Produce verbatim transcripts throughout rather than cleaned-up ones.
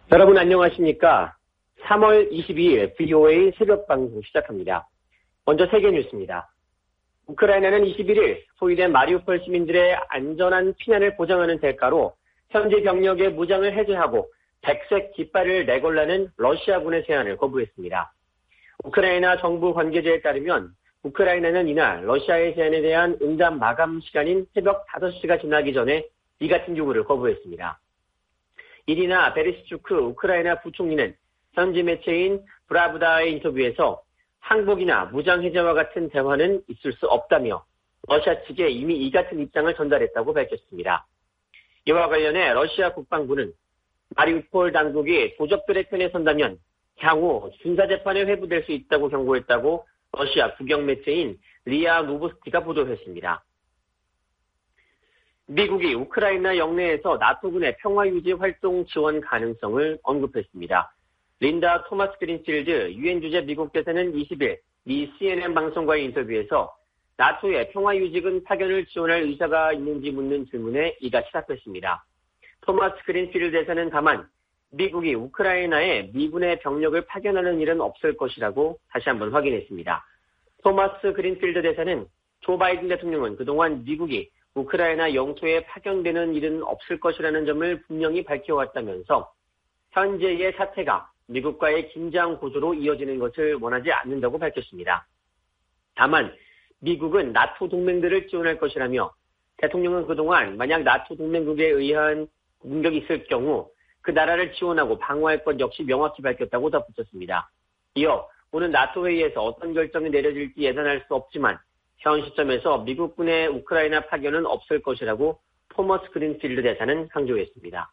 여러분 안녕하십니까? 삼월 이십이일 브이오에이 새벽 방송 시작합니다. 먼저 세계 뉴스입니다. 우크라이나는 이십일일 소유된 마리우폴 시민들의 안전한 피난을 보장하는 대가로 현지 병력의 무장을 해제하고 백색 깃발을 내걸라는 러시아군의 제안을 거부했습니다. 우크라이나 정부 관계자에 따르면 우크라이나는 이날 러시아의 제안에 대한 응답 마감 시간인 새벽 다섯 시가 지나기 전에 이 같은 요구를 거부했습니다. 이리나 베레시추크 우크라이나 부총리는 현지 매체인 브라브다의 인터뷰에서 항복이나 무장 해제와 같은 대화는 있을 수 없다며 러시아 측에 이미 이 같은 입장을 전달했다고 밝혔습니다. 이와 관련해 러시아 국방부는 마리우폴 당국이 도적들의 편에 선다면 향후 군사재판에 회부될 수 있다고 경고했다고 러시아 국영 매체인 리아 노보스티가 보도했습니다. 미국이 우크라이나 영내에서 나토군의 평화유지 활동 지원 가능성을 언급했습니다. 린다 토마스 그린필드 유엔 주재 미국 대사는 이십일 미 씨엔엔 방송과의 인터뷰에서 나토의 평화유지군 파견을 지원할 의사가 있는지 묻는 질문에 이같이 답했습니다. 토마스 그린필드 대사는 다만 미국이 우크라이나에 미군의 병력을 파견하는 일은 없을 것이라고 다시 한번 확인했습니다. 토마스 그린필드 대사는 조 바이든 대통령은 그동안 미국이 우크라이나 영토에 파견되는 일은 없을 것이라는 점을 분명히 밝혀왔다면서 현재의 사태가 미국과의 긴장 고조로 이어지는 것을 원하지 않는다고 밝혔습니다. 다만 미국은 나토 동맹들을 지원할 것이라며 대통령은 그동안 만약 나토 동맹국에 의한 공격이 있을 경우 그 나라를 지원하고 방어할 것 역시 명확히 밝혔다고 덧붙였습니다. 이어 오는 나토 회의에서 어떤 결정이 내려질지 예단할 수 없지만 현 시점에서 미국군의 우크라이나 파견은 없을 것이라고 토머스 그린필드 대사는 강조했습니다.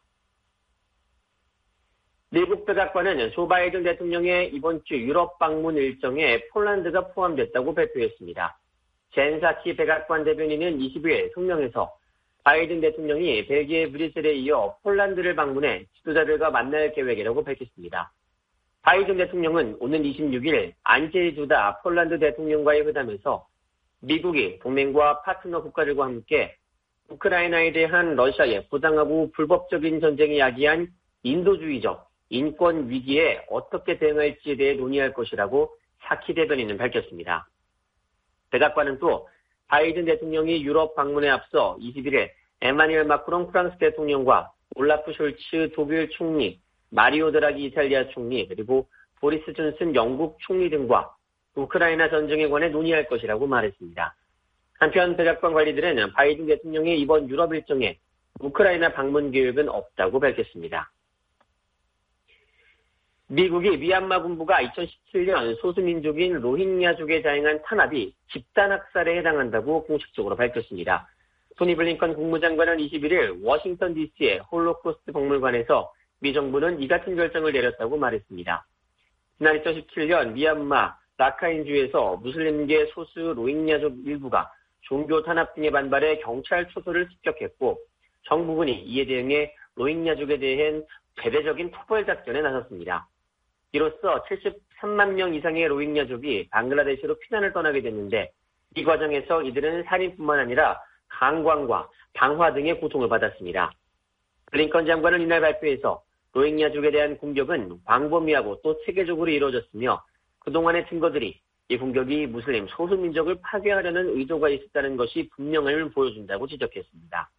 미국 백악관은 조 바이든 대통령의 이번 주 유럽 방문 일정에 폴란드가 포함됐다고 발표했습니다. 젠 사키 백악관 대변인은 이십일 성명에서 바이든 대통령이 벨기에 브뤼셀에 이어 폴란드를 방문해 지도자들과 만날 계획이라고 밝혔습니다. 바이든 대통령은 오는 이십육일 안제이 두다 폴란드 대통령과의 회담에서 미국이 동맹과 파트너 국가들과 함께 우크라이나에 대한 러시아의 부당하고 불법적인 전쟁이 야기한 인도주의적 인권 위기에 어떻게 대응할지에 대해 논의할 것이라고 사키 대변인은 밝혔습니다. 백악관은 또 바이든 대통령이 유럽 방문에 앞서 이십일일 에마뉘엘 마크롱 프랑스 대통령과 올라프 숄츠 독일 총리, 마리오 드라기 이탈리아 총리, 그리고 보리스 존슨 영국 총리 등과 우크라이나 전쟁에 관해 논의할 것이라고 말했습니다. 한편 백악관 관리들은 바이든 대통령의 이번 유럽 일정에 우크라이나 방문 계획은 없다고 밝혔습니다. 미국이 미얀마 군부가 이천십칠년 소수민족인 로힝야족에 자행한 탄압이 집단학살에 해당한다고 공식적으로 밝혔습니다. 토니 블링컨 국무장관은 이십일일 워싱턴 디씨의 홀로코스트 박물관에서 미 정부는 이 같은 결정을 내렸다고 말했습니다. 지난 이천십칠년 미얀마 라카인주에서 무슬림계 소수 로힝야족 일부가 종교 탄압 등에 반발해 경찰 초소를 습격했고 정부군이 이에 대응해 로힝야족에 대한 대대적인 토벌 작전에 나섰습니다. 이로써 칠십삼만 명 이상의 로힝야족이 방글라데시로 피난을 떠나게 됐는데 이 과정에서 이들은 살인뿐만 아니라 강광과 방화 등의 고통을 받았습니다. 블링컨 장관은 이날 발표에서 로힝야족에 대한 공격은 광범위하고 또 체계적으로 이루어졌으며 그동안의 증거들이 이 공격이 무슬림 소수민족을 파괴하려는 의도가 있었다는 것이 분명함을 보여준다고 지적했습니다.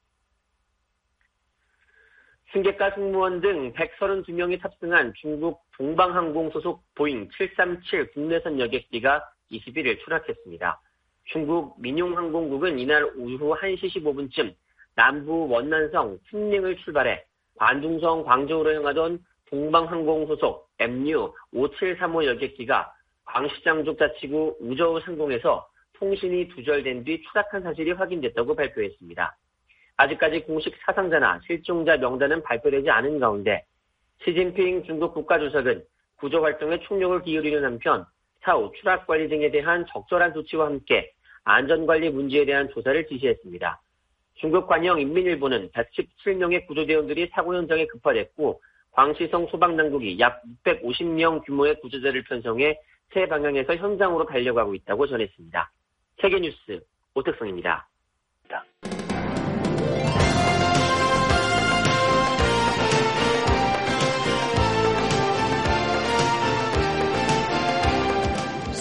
승객과 승무원 등 백삼십이 명이 탑승한 중국 동방항공 소속 보잉 칠삼칠 국내선 여객기가 이십일일 추락했습니다. 중국 민용항공국은 이날 오후 한 시 십오 분쯤 남부 원난성 춘寧을 출발해 관중성 광저우로 향하던 동방항공 소속 엠유 오칠삼오 여객기가 광시장족 자치구 우저우 상공에서 통신이 두절된 뒤 추락한 사실이 확인됐다고 발표했습니다. 아직까지 공식 사상자나 실종자 명단은 발표되지 않은 가운데 시진핑 중국 국가주석은 구조활동에 총력을 기울이는 한편 사후 추락 관리 등에 대한 적절한 조치와 함께 안전관리 문제에 대한 조사를 지시했습니다. 중국 관영 인민일보는 백십칠 명의 구조대원들이 사고 현장에 급파됐고 광시성 소방당국이 약 육백오십 명 규모의 구조대를 편성해 세 방향에서 현장으로 달려가고 있다고 전했습니다. 세계뉴스 오택성입니다.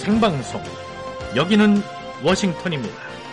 생방송. 여기는 워싱턴입니다.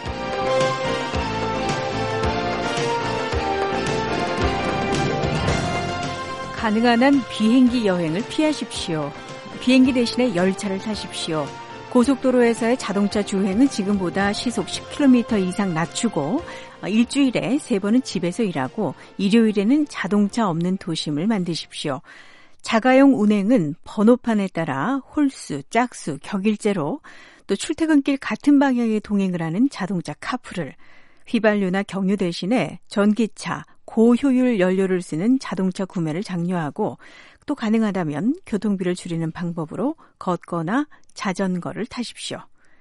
가능한 한 비행기 여행을 피하십시오. 비행기 대신에 열차를 타십시오. 고속도로에서의 자동차 주행은 지금보다 시속 십 킬로미터 이상 낮추고 일주일에 세 번은 집에서 일하고 일요일에는 자동차 없는 도심을 만드십시오. 자가용 운행은 번호판에 따라 홀수, 짝수, 격일제로 또 출퇴근길 같은 방향에 동행을 하는 자동차 카풀을, 휘발유나 경유 대신에 전기차, 고효율 연료를 쓰는 자동차 구매를 장려하고 또 가능하다면 교통비를 줄이는 방법으로 걷거나 자전거를 타십시오.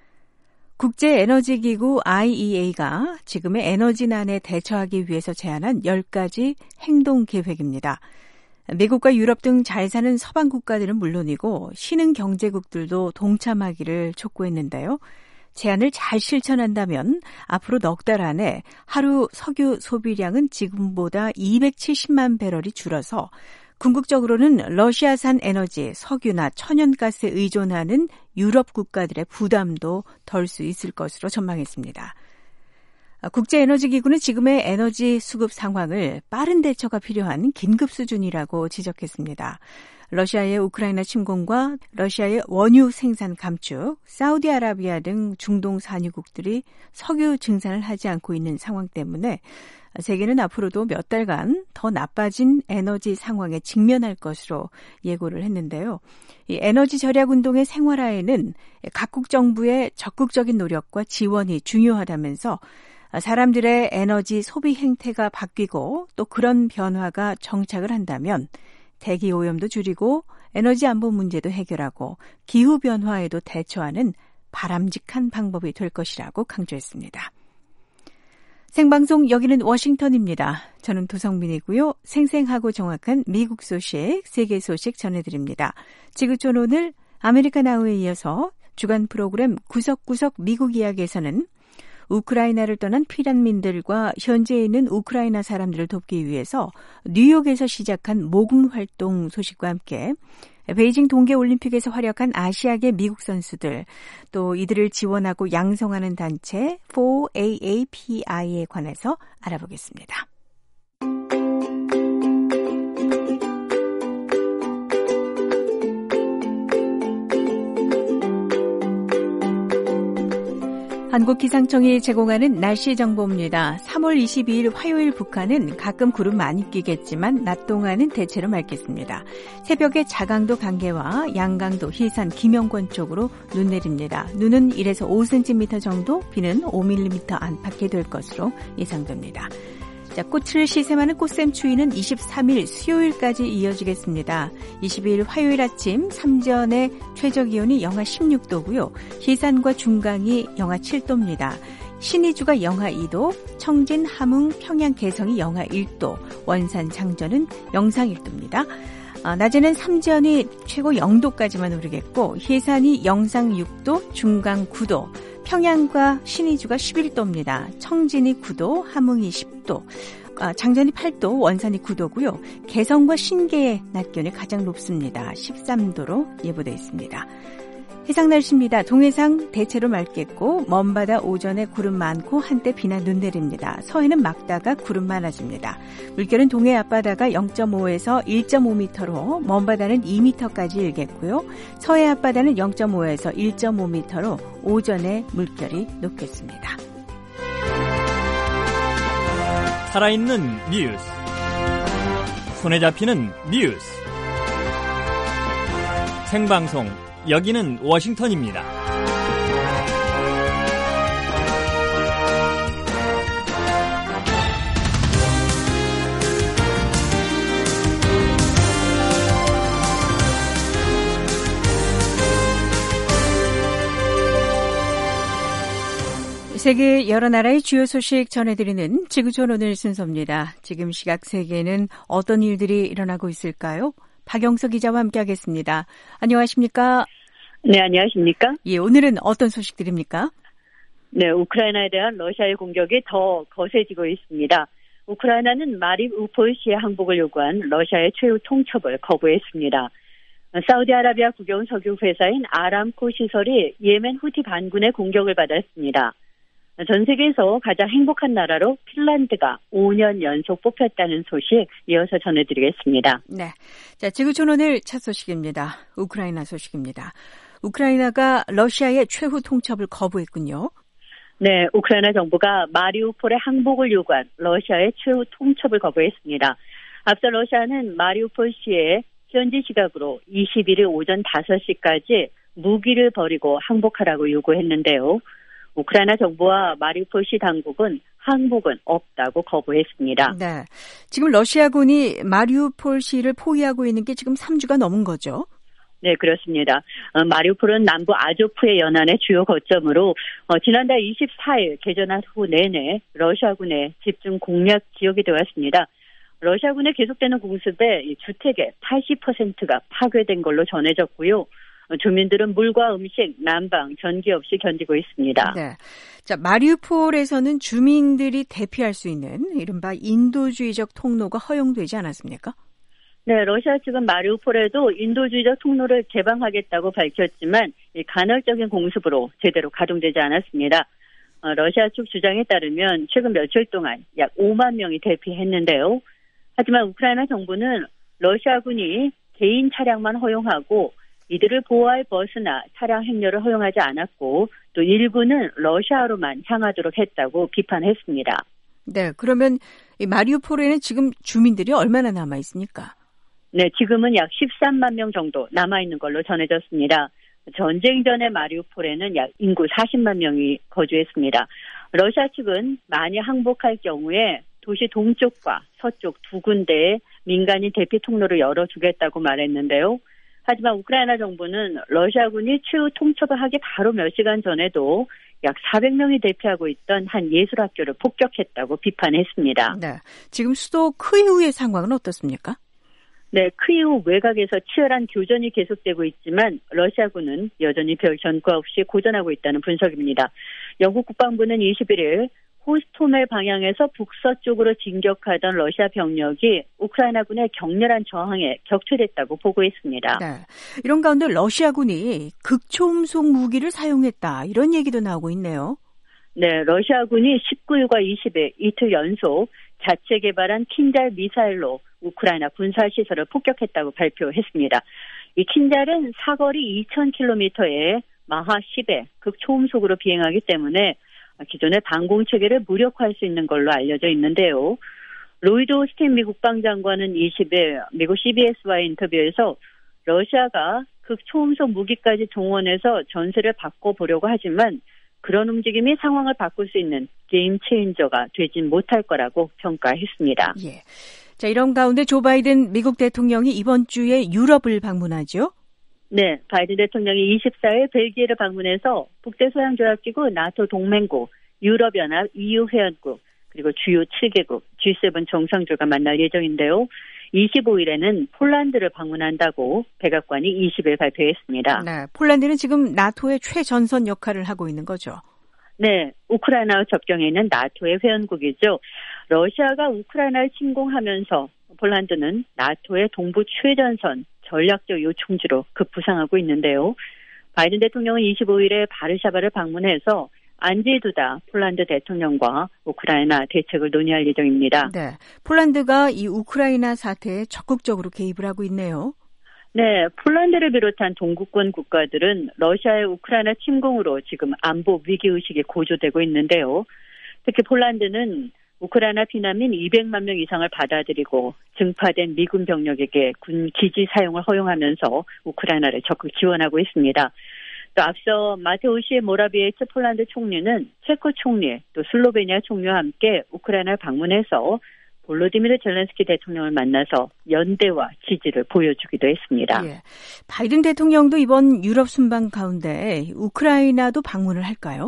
국제에너지기구 아이이에이가 지금의 에너지난에 대처하기 위해서 제안한 열 가지 행동 계획입니다. 미국과 유럽 등 잘 사는 서방 국가들은 물론이고 신흥 경제국들도 동참하기를 촉구했는데요. 제안을 잘 실천한다면 앞으로 넉 달 안에 하루 석유 소비량은 지금보다 이백칠십만 배럴이 줄어서 궁극적으로는 러시아산 에너지, 석유나 천연가스에 의존하는 유럽 국가들의 부담도 덜 수 있을 것으로 전망했습니다. 국제에너지기구는 지금의 에너지 수급 상황을 빠른 대처가 필요한 긴급 수준이라고 지적했습니다. 러시아의 우크라이나 침공과 러시아의 원유 생산 감축, 사우디아라비아 등 중동 산유국들이 석유 증산을 하지 않고 있는 상황 때문에 세계는 앞으로도 몇 달간 더 나빠진 에너지 상황에 직면할 것으로 예고를 했는데요. 이 에너지 절약 운동의 생활화에는 각국 정부의 적극적인 노력과 지원이 중요하다면서 사람들의 에너지 소비 행태가 바뀌고 또 그런 변화가 정착을 한다면 대기 오염도 줄이고 에너지 안보 문제도 해결하고 기후 변화에도 대처하는 바람직한 방법이 될 것이라고 강조했습니다. 생방송 여기는 워싱턴입니다. 저는 도성민이고요. 생생하고 정확한 미국 소식, 세계 소식 전해드립니다. 지구촌 오늘 아메리카 나우에 이어서 주간 프로그램 구석구석 미국 이야기에서는 우크라이나를 떠난 피난민들과 현지에 있는 우크라이나 사람들을 돕기 위해서 뉴욕에서 시작한 모금 활동 소식과 함께 베이징 동계올림픽에서 활약한 아시아계 미국 선수들, 또 이들을 지원하고 양성하는 단체 포 에이에이피아이에 관해서 알아보겠습니다. 한국기상청이 제공하는 날씨 정보입니다. 삼월 이십이일 화요일 북한은 가끔 구름 많이 끼겠지만 낮 동안은 대체로 맑겠습니다. 새벽에 자강도 강계와 양강도, 희산, 김영권 쪽으로 눈 내립니다. 눈은 일에서 오 센티미터 정도, 비는 오 밀리미터 안팎이 될 것으로 예상됩니다. 자, 꽃을 시샘하는 꽃샘추위는 이십삼일 수요일까지 이어지겠습니다. 이십이일 화요일 아침 삼전의 최저기온이 영하 십육도고요. 희산과 중강이 영하 칠도입니다. 신의주가 영하 이도, 청진, 함흥, 평양, 개성이 영하 일도, 원산, 장전은 영상 일도입니다. 아, 낮에는 삼전이 최고 영도까지만 오르겠고 희산이 영상 육도, 중강 구도, 평양과 신의주가 십일도입니다. 청진이 구도, 함흥이 십도, 아, 장전이 팔도, 원산이 구도고요. 개성과 신계의 낮 기온이 가장 높습니다. 십삼도로 예보되어 있습니다. 해상 날씨입니다. 동해상 대체로 맑겠고 먼바다 오전에 구름 많고 한때 비나 눈 내립니다. 서해는 맑다가 구름 많아집니다. 물결은 동해 앞바다가 영점오에서 일점오 미터로 먼바다는 이 미터까지 일겠고요. 서해 앞바다는 영점오에서 일점오 미터로 오전에 물결이 높겠습니다. 살아있는 뉴스, 손에 잡히는 뉴스, 생방송 여기는 워싱턴입니다. 세계 여러 나라의 주요 소식 전해드리는 지구촌 오늘 순서입니다. 지금 시각 세계는 어떤 일들이 일어나고 있을까요? 박영석 기자와 함께하겠습니다. 안녕하십니까? 네, 안녕하십니까? 예, 오늘은 어떤 소식들입니까? 네, 우크라이나에 대한 러시아의 공격이 더 거세지고 있습니다. 우크라이나는 마리우폴 시의 항복을 요구한 러시아의 최후 통첩을 거부했습니다. 사우디아라비아 국영 석유 회사인 아람코 시설이 예멘 후티 반군의 공격을 받았습니다. 전 세계에서 가장 행복한 나라로 핀란드가 오 년 연속 뽑혔다는 소식 이어서 전해드리겠습니다. 네, 자 지구촌 오늘 첫 소식입니다. 우크라이나 소식입니다. 우크라이나가 러시아의 최후 통첩을 거부했군요. 네, 우크라이나 정부가 마리우폴의 항복을 요구한 러시아의 최후 통첩을 거부했습니다. 앞서 러시아는 마리우폴시에 현지 시각으로 이십일 일 오전 다섯 시까지 무기를 버리고 항복하라고 요구했는데요. 우크라이나 정부와 마리우폴시 당국은 항복은 없다고 거부했습니다. 네, 지금 러시아군이 마리우폴시를 포위하고 있는 게 지금 삼 주가 넘은 거죠? 네, 그렇습니다. 어, 마리우폴은 남부 아조프의 연안의 주요 거점으로 어, 지난달 이십사 일 개전한 후 내내 러시아군의 집중 공략 지역이 되었습니다. 러시아군의 계속되는 공습에 주택의 팔십 퍼센트가 파괴된 걸로 전해졌고요. 주민들은 물과 음식, 난방, 전기 없이 견디고 있습니다. 네. 자, 마리우폴에서는 주민들이 대피할 수 있는 이른바 인도주의적 통로가 허용되지 않았습니까? 네, 러시아 측은 마리우폴에도 인도주의적 통로를 개방하겠다고 밝혔지만 간헐적인 공습으로 제대로 가동되지 않았습니다. 어, 러시아 측 주장에 따르면 최근 며칠 동안 약 오만 명이 대피했는데요. 하지만 우크라이나 정부는 러시아군이 개인 차량만 허용하고 이들을 보호할 버스나 차량 행렬을 허용하지 않았고 또 일부는 러시아로만 향하도록 했다고 비판했습니다. 네, 그러면 이 마리우폴에는 지금 주민들이 얼마나 남아 있습니까? 네, 지금은 약 십삼만 명 정도 남아있는 걸로 전해졌습니다. 전쟁 전의 마리우폴에는 약 인구 사십만 명이 거주했습니다. 러시아 측은 만약 항복할 경우에 도시 동쪽과 서쪽 두 군데에 민간인 대피 통로를 열어주겠다고 말했는데요. 하지만 우크라이나 정부는 러시아군이 최후 통첩을 하기 바로 몇 시간 전에도 약 사백 명이 대피하고 있던 한 예술학교를 폭격했다고 비판했습니다. 네, 지금 수도 크이우의 상황은 어떻습니까? 네, 크이우 외곽에서 치열한 교전이 계속되고 있지만 러시아군은 여전히 별 전과 없이 고전하고 있다는 분석입니다. 영국 국방부는 이십일 일 호스토멜 방향에서 북서쪽으로 진격하던 러시아 병력이 우크라이나군의 격렬한 저항에 격퇴됐다고 보고했습니다. 네, 이런 가운데 러시아군이 극초음속 무기를 사용했다 이런 얘기도 나오고 있네요. 네, 러시아군이 십구 일과 이십 일 이틀 연속 자체 개발한 킨잘 미사일로 우크라이나 군사시설을 폭격했다고 발표했습니다. 이 킨잘은 사거리 이천 킬로미터에 마하 십에 극초음속으로 비행하기 때문에 기존의 방공체계를 무력화할 수 있는 걸로 알려져 있는데요. 로이드 오스틴 미국 국방장관은 이십 일 미국 씨비에스와의 인터뷰에서 러시아가 극초음속 무기까지 동원해서 전세를 바꿔보려고 하지만 그런 움직임이 상황을 바꿀 수 있는 게임 체인저가 되진 못할 거라고 평가했습니다. 예. 자, 이런 가운데 조 바이든 미국 대통령이 이번 주에 유럽을 방문하죠? 네, 바이든 대통령이 이십사 일 벨기에를 방문해서 북대서양조약기구 나토 동맹국, 유럽연합 이유 회원국, 그리고 주요 칠 개국 지 세븐 정상들과 만날 예정인데요. 이십오 일에는 폴란드를 방문한다고 백악관이 이십 일 발표했습니다. 네, 폴란드는 지금 나토의 최전선 역할을 하고 있는 거죠? 네, 우크라이나와 접경에 있는 나토의 회원국이죠. 러시아가 우크라이나를 침공하면서 폴란드는 나토의 동부 최전선 전략적 요충지로 급부상하고 있는데요. 바이든 대통령은 이십오 일에 바르샤바를 방문해서 안제이 두다 폴란드 대통령과 우크라이나 대책을 논의할 예정입니다. 네, 폴란드가 이 우크라이나 사태에 적극적으로 개입을 하고 있네요. 네, 폴란드를 비롯한 동구권 국가들은 러시아의 우크라이나 침공으로 지금 안보 위기의식이 고조되고 있는데요. 특히 폴란드는 우크라이나 피난민 이백만 명 이상을 받아들이고 증파된 미군 병력에게 군 기지 사용을 허용하면서 우크라이나를 적극 지원하고 있습니다. 또 앞서 마테우시 모라비에츠 폴란드 총리는 체코 총리 또 슬로베니아 총리와 함께 우크라이나를 방문해서 볼로디미르 젤렌스키 대통령을 만나서 연대와 지지를 보여주기도 했습니다. 예. 바이든 대통령도 이번 유럽 순방 가운데 우크라이나도 방문을 할까요?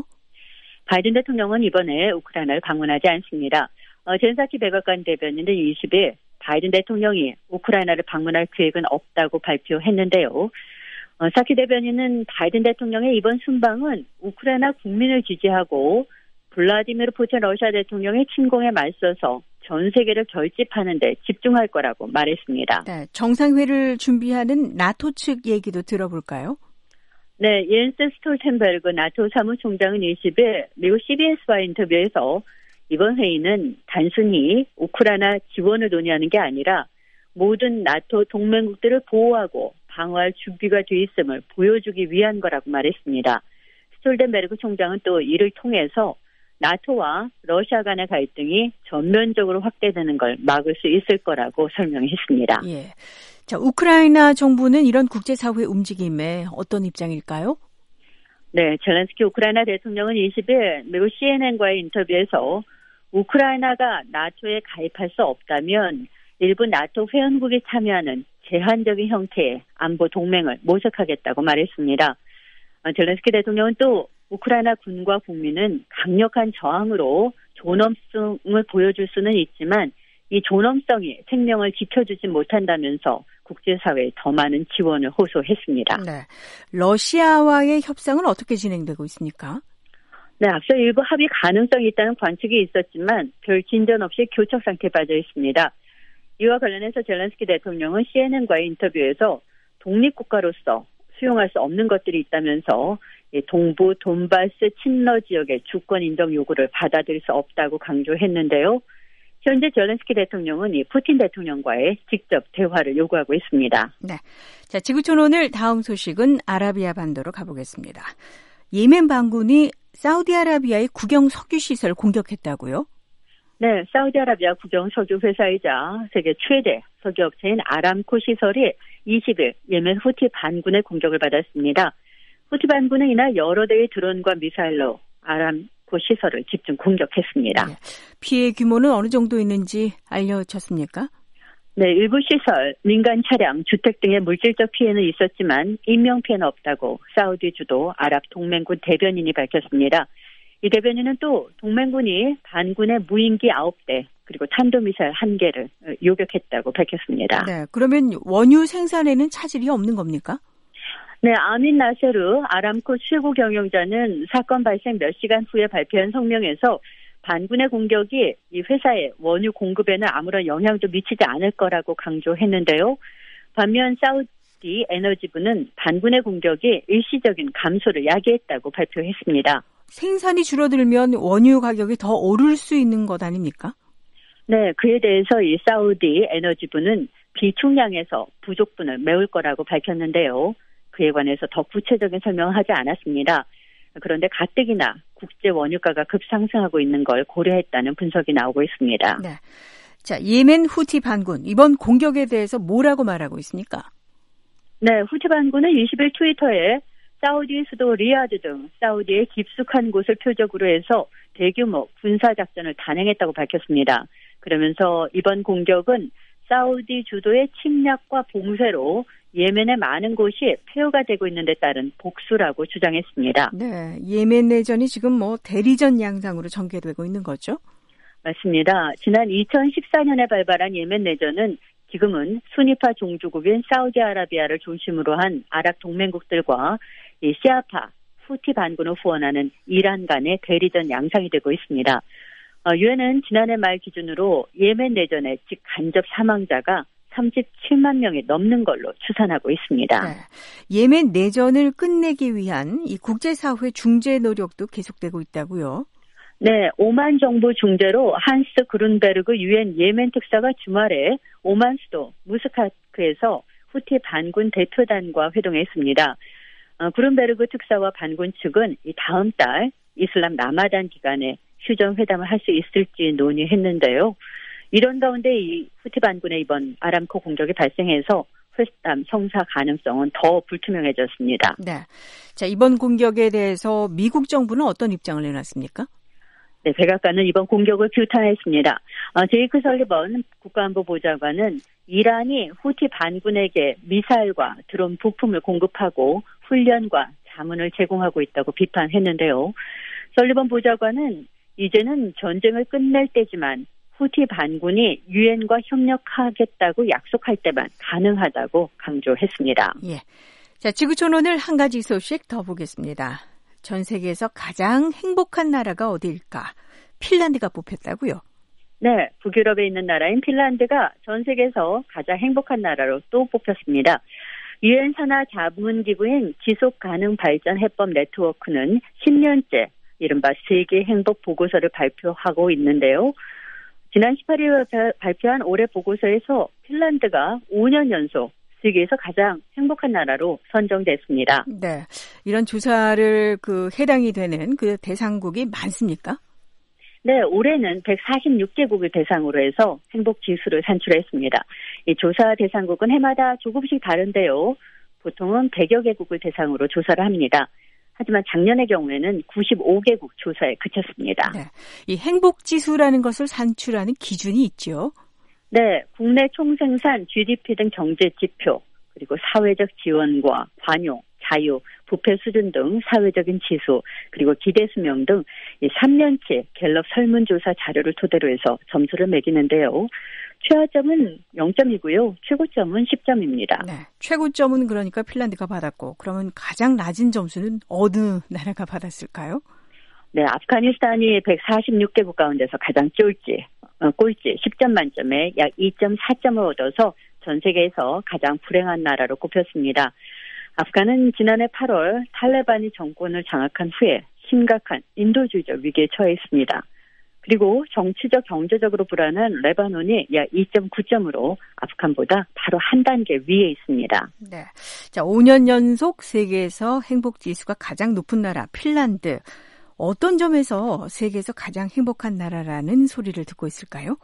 바이든 대통령은 이번에 우크라이나를 방문하지 않습니다. 어, 젠사키 백악관 대변인은 이십 일 바이든 대통령이 우크라이나를 방문할 계획은 없다고 발표했는데요. 어, 사키 대변인은 바이든 대통령의 이번 순방은 우크라이나 국민을 지지하고 블라디미르 푸틴 러시아 대통령의 침공에 맞서서 전 세계를 결집하는 데 집중할 거라고 말했습니다. 네, 정상회를 준비하는 나토 측 얘기도 들어볼까요? 네, 옌스 스톨텐베르그 나토 사무총장은 이십 일 미국 씨비에스와 인터뷰에서 이번 회의는 단순히 우크라이나 지원을 논의하는 게 아니라 모든 나토 동맹국들을 보호하고 방어할 준비가 돼 있음을 보여주기 위한 거라고 말했습니다. 스톨텐베르그 총장은 또 이를 통해서 나토와 러시아 간의 갈등이 전면적으로 확대되는 걸 막을 수 있을 거라고 설명했습니다. 예. 자, 우크라이나 정부는 이런 국제사회 움직임에 어떤 입장일까요? 네, 젤렌스키 우크라이나 대통령은 이십 일 미국 씨엔엔과의 인터뷰에서 우크라이나가 나토에 가입할 수 없다면 일부 나토 회원국이 참여하는 제한적인 형태의 안보 동맹을 모색하겠다고 말했습니다. 젤렌스키 대통령은 또 우크라이나 군과 국민은 강력한 저항으로 존엄성을 보여줄 수는 있지만 이 존엄성이 생명을 지켜주지 못한다면서 국제사회에 더 많은 지원을 호소했습니다. 네, 러시아와의 협상은 어떻게 진행되고 있습니까? 네, 앞서 일부 합의 가능성이 있다는 관측이 있었지만 별 진전 없이 교착 상태에 빠져 있습니다. 이와 관련해서 젤렌스키 대통령은 씨엔엔과의 인터뷰에서 독립국가로서 수용할 수 없는 것들이 있다면서 동부 돈바스 친러 지역의 주권 인정 요구를 받아들일 수 없다고 강조했는데요. 현재 젤렌스키 대통령은 이 푸틴 대통령과의 직접 대화를 요구하고 있습니다. 네, 자 지구촌 오늘 다음 소식은 아라비아 반도로 가보겠습니다. 예멘 반군이 사우디아라비아의 국영 석유 시설 공격했다고요? 네, 사우디아라비아 국영 석유 회사이자 세계 최대 석유 업체인 아람코 시설이 이십 일 예멘 후티 반군의 공격을 받았습니다. 후티 반군은 이날 여러 대의 드론과 미사일로 아람코 시설을 집중 공격했습니다. 네. 피해 규모는 어느 정도 있는지 알려졌습니까? 네, 일부 시설, 민간 차량, 주택 등의 물질적 피해는 있었지만 인명 피해는 없다고 사우디 주도 아랍 동맹군 대변인이 밝혔습니다. 이 대변인은 또 동맹군이 반군의 무인기 아홉 대 그리고 탄도미사일 한 개를 요격했다고 밝혔습니다. 네, 그러면 원유 생산에는 차질이 없는 겁니까? 네, 아민 나세르 아람코 최고 경영자는 사건 발생 몇 시간 후에 발표한 성명에서 반군의 공격이 이 회사의 원유 공급에는 아무런 영향도 미치지 않을 거라고 강조했는데요. 반면 사우디 에너지부는 반군의 공격이 일시적인 감소를 야기했다고 발표했습니다. 생산이 줄어들면 원유 가격이 더 오를 수 있는 것 아닙니까? 네, 그에 대해서 이 사우디 에너지부는 비축량에서 부족분을 메울 거라고 밝혔는데요. 그에 관해서 더 구체적인 설명을 하지 않았습니다. 그런데 가뜩이나 국제 원유가가 급상승하고 있는 걸 고려했다는 분석이 나오고 있습니다. 네. 자, 예멘 후티 반군 이번 공격에 대해서 뭐라고 말하고 있습니까? 네, 후티 반군은 이십 일 트위터에 사우디 수도 리야드 등 사우디의 깊숙한 곳을 표적으로 해서 대규모 군사작전을 단행했다고 밝혔습니다. 그러면서 이번 공격은 사우디 주도의 침략과 봉쇄로 예멘의 많은 곳이 폐허가 되고 있는 데 따른 복수라고 주장했습니다. 네, 예멘 내전이 지금 뭐 대리전 양상으로 전개되고 있는 거죠? 맞습니다. 지난 이천십사 년에 발발한 예멘 내전은 지금은 수니파 종주국인 사우디아라비아를 중심으로 한 아랍 동맹국들과 이 시아파, 후티 반군을 후원하는 이란 간의 대리전 양상이 되고 있습니다. 유엔은 지난해 말 기준으로 예멘 내전의 직간접 사망자가 삼십칠만 명이 넘는 걸로 추산하고 있습니다. 네. 예멘 내전을 끝내기 위한 이 국제사회 중재 노력도 계속되고 있다고요? 네, 오만 정부 중재로 한스 그룬베르그 유엔 예멘 특사가 주말에 오만 수도 무스카트에서 후티 반군 대표단과 회동했습니다. 어, 그룬베르그 특사와 반군 측은 이 다음 달 이슬람 라마단 기간에 휴전 회담을 할 수 있을지 논의했는데요. 이런 가운데 이 후티 반군의 이번 아람코 공격이 발생해서 회담 성사 가능성은 더 불투명해졌습니다. 네, 자 이번 공격에 대해서 미국 정부는 어떤 입장을 내놨습니까? 네, 백악관은 이번 공격을 규탄했습니다. 어, 제이크 설리번 국가안보보좌관은 이란이 후티 반군에게 미사일과 드론 부품을 공급하고 훈련과 자문을 제공하고 있다고 비판했는데요. 설리번 보좌관은 이제는 전쟁을 끝낼 때지만 후티 반군이 유엔과 협력하겠다고 약속할 때만 가능하다고 강조했습니다. 예. 자, 지구촌 오늘 한 가지 소식 더 보겠습니다. 전 세계에서 가장 행복한 나라가 어디일까? 핀란드가 뽑혔다고요? 네, 북유럽에 있는 나라인 핀란드가 전 세계에서 가장 행복한 나라로 또 뽑혔습니다. 유엔 산하 자문기구인 지속가능발전해법 네트워크는 십 년째 이른바 세계 행복 보고서를 발표하고 있는데요. 지난 십팔 일 발표한 올해 보고서에서 핀란드가 오 년 연속 세계에서 가장 행복한 나라로 선정됐습니다. 네, 이런 조사를 그 해당이 되는 그 대상국이 많습니까? 네, 올해는 백사십육 개국을 대상으로 해서 행복 지수를 산출했습니다. 이 조사 대상국은 해마다 조금씩 다른데요. 보통은 백여 개국을 대상으로 조사를 합니다. 하지만 작년의 경우에는 구십오 개국 조사에 그쳤습니다. 네, 이 행복 지수라는 것을 산출하는 기준이 있죠. 네, 국내 총생산, 지디피 등 경제 지표, 그리고 사회적 지원과 관용, 자유, 부패 수준 등 사회적인 지수, 그리고 기대 수명 등 삼 년치 갤럽 설문조사 자료를 토대로 해서 점수를 매기는데요. 최하점은 영 점이고요. 최고점은 십 점입니다. 네, 최고점은 그러니까 핀란드가 받았고, 그러면 가장 낮은 점수는 어느 나라가 받았을까요? 네, 아프가니스탄이 백사십육 개국 가운데서 가장 쫄지, 어, 꼴찌 십 점 만점에 약 이 점 사 점을 얻어서 전 세계에서 가장 불행한 나라로 꼽혔습니다. 아프간은 지난해 팔월 탈레반이 정권을 장악한 후에 심각한 인도주의적 위기에 처해 있습니다. 그리고 정치적, 경제적으로 불안한 레바논이 약 이 점 구 점으로 아프간보다 바로 한 단계 위에 있습니다. 네, 자, 오 년 연속 세계에서 행복 지수가 가장 높은 나라 핀란드. 어떤 점에서 세계에서 가장 행복한 나라라는 소리를 듣고 있을까요?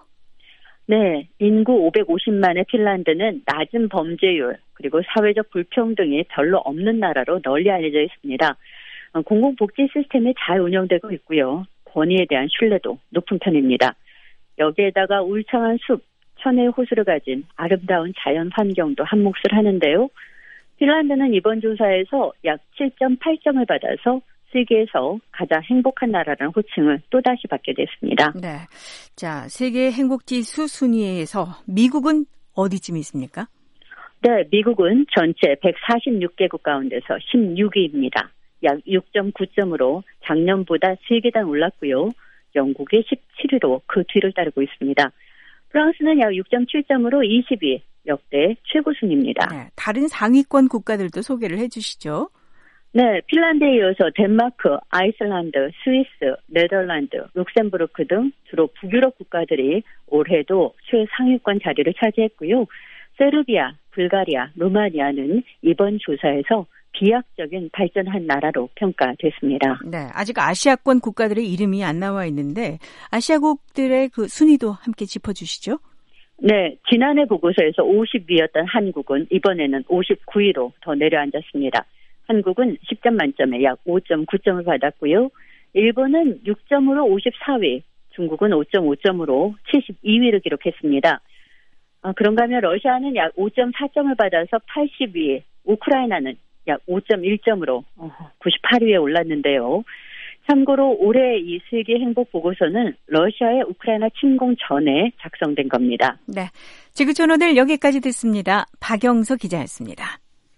네, 인구 오백오십만의 핀란드는 낮은 범죄율 그리고 사회적 불평등이 별로 없는 나라로 널리 알려져 있습니다. 공공복지 시스템이 잘 운영되고 있고요. 권위에 대한 신뢰도 높은 편입니다. 여기에다가 울창한 숲, 천혜의 호수를 가진 아름다운 자연 환경도 한몫을 하는데요. 핀란드는 이번 조사에서 약 칠 점 팔 점을 받아서 세계에서 가장 행복한 나라라는 호칭을 또다시 받게 됐습니다. 네, 자, 세계 행복지수 순위에서 미국은 어디쯤 있습니까? 네, 미국은 전체 백사십육 개국 가운데서 십육 위입니다. 약 육 점 구 점으로 작년보다 세 계단 올랐고요. 영국이 십칠 위로 그 뒤를 따르고 있습니다. 프랑스는 약 육 점 칠 점으로 이십 위, 역대 최고 순입니다. 네, 다른 상위권 국가들도 소개를 해 주시죠. 네, 핀란드에 이어서 덴마크, 아이슬란드, 스위스, 네덜란드, 룩셈부르크 등 주로 북유럽 국가들이 올해도 최상위권 자리를 차지했고요. 세르비아, 불가리아, 루마니아는 이번 조사에서 비약적인 발전한 나라로 평가됐습니다. 네, 아직 아시아권 국가들의 이름이 안 나와 있는데 아시아국들의 그 순위도 함께 짚어주시죠. 네, 지난해 보고서에서 오십 위였던 한국은 이번에는 오십구 위로 더 내려앉았습니다. 한국은 십 점 만점에 약 오 점 구 점을 받았고요. 일본은 육 점으로 오십사 위, 중국은 오 점 오 점으로 칠십이 위를 기록했습니다. 아, 그런가 하면 러시아는 약 오 점 사 점을 받아서 팔십 위, 우크라이나는 약 오 점 일 점으로 구십팔 위에 올랐는데요. 참고로 올해 이 세계 행복 보고서는 러시아의 우크라이나 침공 전에 작성된 겁니다. 네, 지구촌 오늘 여기까지 듣습니다. 박영서 기자였습니다.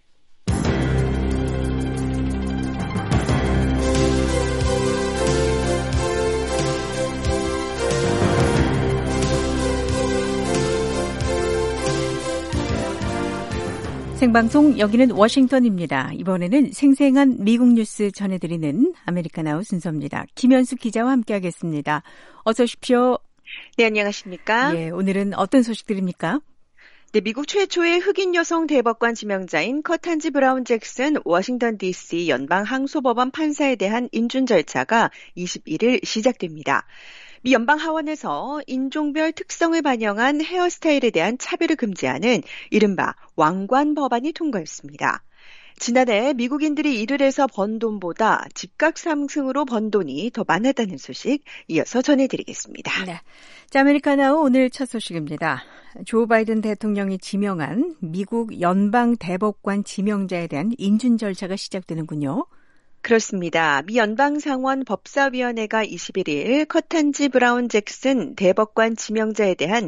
생방송 여기는 워싱턴입니다. 이번에는 생생한 미국 뉴스 전해드리는 아메리카나우 순서입니다. 김현수 기자와 함께하겠습니다. 어서 오십시오. 네, 안녕하십니까? 예, 오늘은 어떤 소식들입니까? 네, 미국 최초의 흑인 여성 대법관 지명자인 커탄지 브라운 잭슨 워싱턴 디씨 연방항소법원 판사에 대한 인준 절차가 이십일 일 시작됩니다. 미 연방하원에서 인종별 특성을 반영한 헤어스타일에 대한 차별을 금지하는 이른바 왕관 법안이 통과했습니다. 지난해 미국인들이 일을 해서 번 돈보다 집값 상승으로 번 돈이 더 많았다는 소식 이어서 전해드리겠습니다. 네, 자, 아메리카나우 오늘 첫 소식입니다. 조 바이든 대통령이 지명한 미국 연방 대법관 지명자에 대한 인준 절차가 시작되는군요. 그렇습니다. 미 연방상원 법사위원회가 이십일 일 커탄지 브라운 잭슨 대법관 지명자에 대한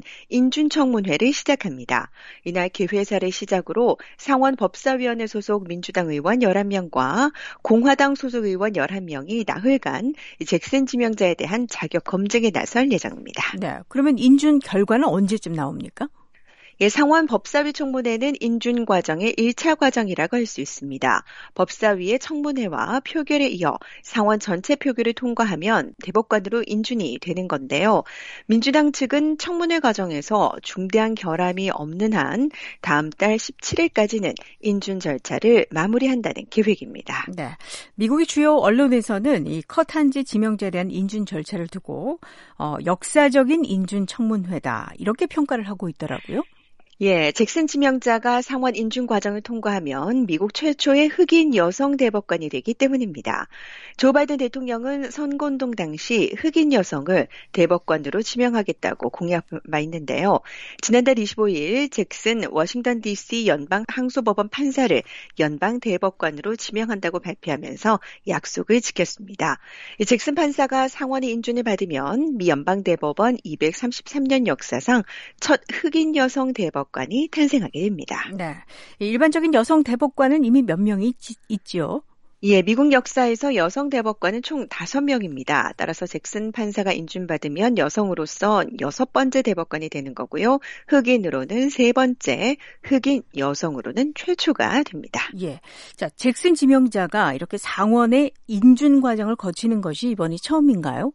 인준청문회를 시작합니다. 이날 개회사를 시작으로 상원 법사위원회 소속 민주당 의원 열한 명과 공화당 소속 의원 열한 명이 나흘간 잭슨 지명자에 대한 자격 검증에 나설 예정입니다. 네, 그러면 인준 결과는 언제쯤 나옵니까? 예, 상원 법사위 청문회는 인준 과정의 일 차 과정이라고 할 수 있습니다. 법사위의 청문회와 표결에 이어 상원 전체 표결을 통과하면 대법관으로 인준이 되는 건데요. 민주당 측은 청문회 과정에서 중대한 결함이 없는 한 다음 달 십칠 일까지는 인준 절차를 마무리한다는 계획입니다. 네, 미국의 주요 언론에서는 이 커탄지 지명자에 대한 인준 절차를 두고 어, 역사적인 인준 청문회다 이렇게 평가를 하고 있더라고요. 예, 잭슨 지명자가 상원 인준 과정을 통과하면 미국 최초의 흑인 여성 대법관이 되기 때문입니다. 조 바이든 대통령은 선거운동 당시 흑인 여성을 대법관으로 지명하겠다고 공약한 바 있는데요. 지난달 이십오 일 잭슨 워싱턴 디씨 연방 항소법원 판사를 연방 대법관으로 지명한다고 발표하면서 약속을 지켰습니다. 잭슨 판사가 상원의 인준을 받으면 미 연방 대법원 이백삼십삼 년 역사상 첫 흑인 여성 대법관 관이 탄생하게 됩니다. 네, 일반적인 여성 대법관은 이미 몇 명이 있, 있지요? 예, 미국 역사에서 여성 대법관은 총 다섯 명입니다. 따라서 잭슨 판사가 인준받으면 여성으로서 여섯 번째 대법관이 되는 거고요. 흑인으로는 세 번째, 흑인 여성으로는 최초가 됩니다. 예, 자 잭슨 지명자가 이렇게 상원의 인준 과정을 거치는 것이 이번이 처음인가요?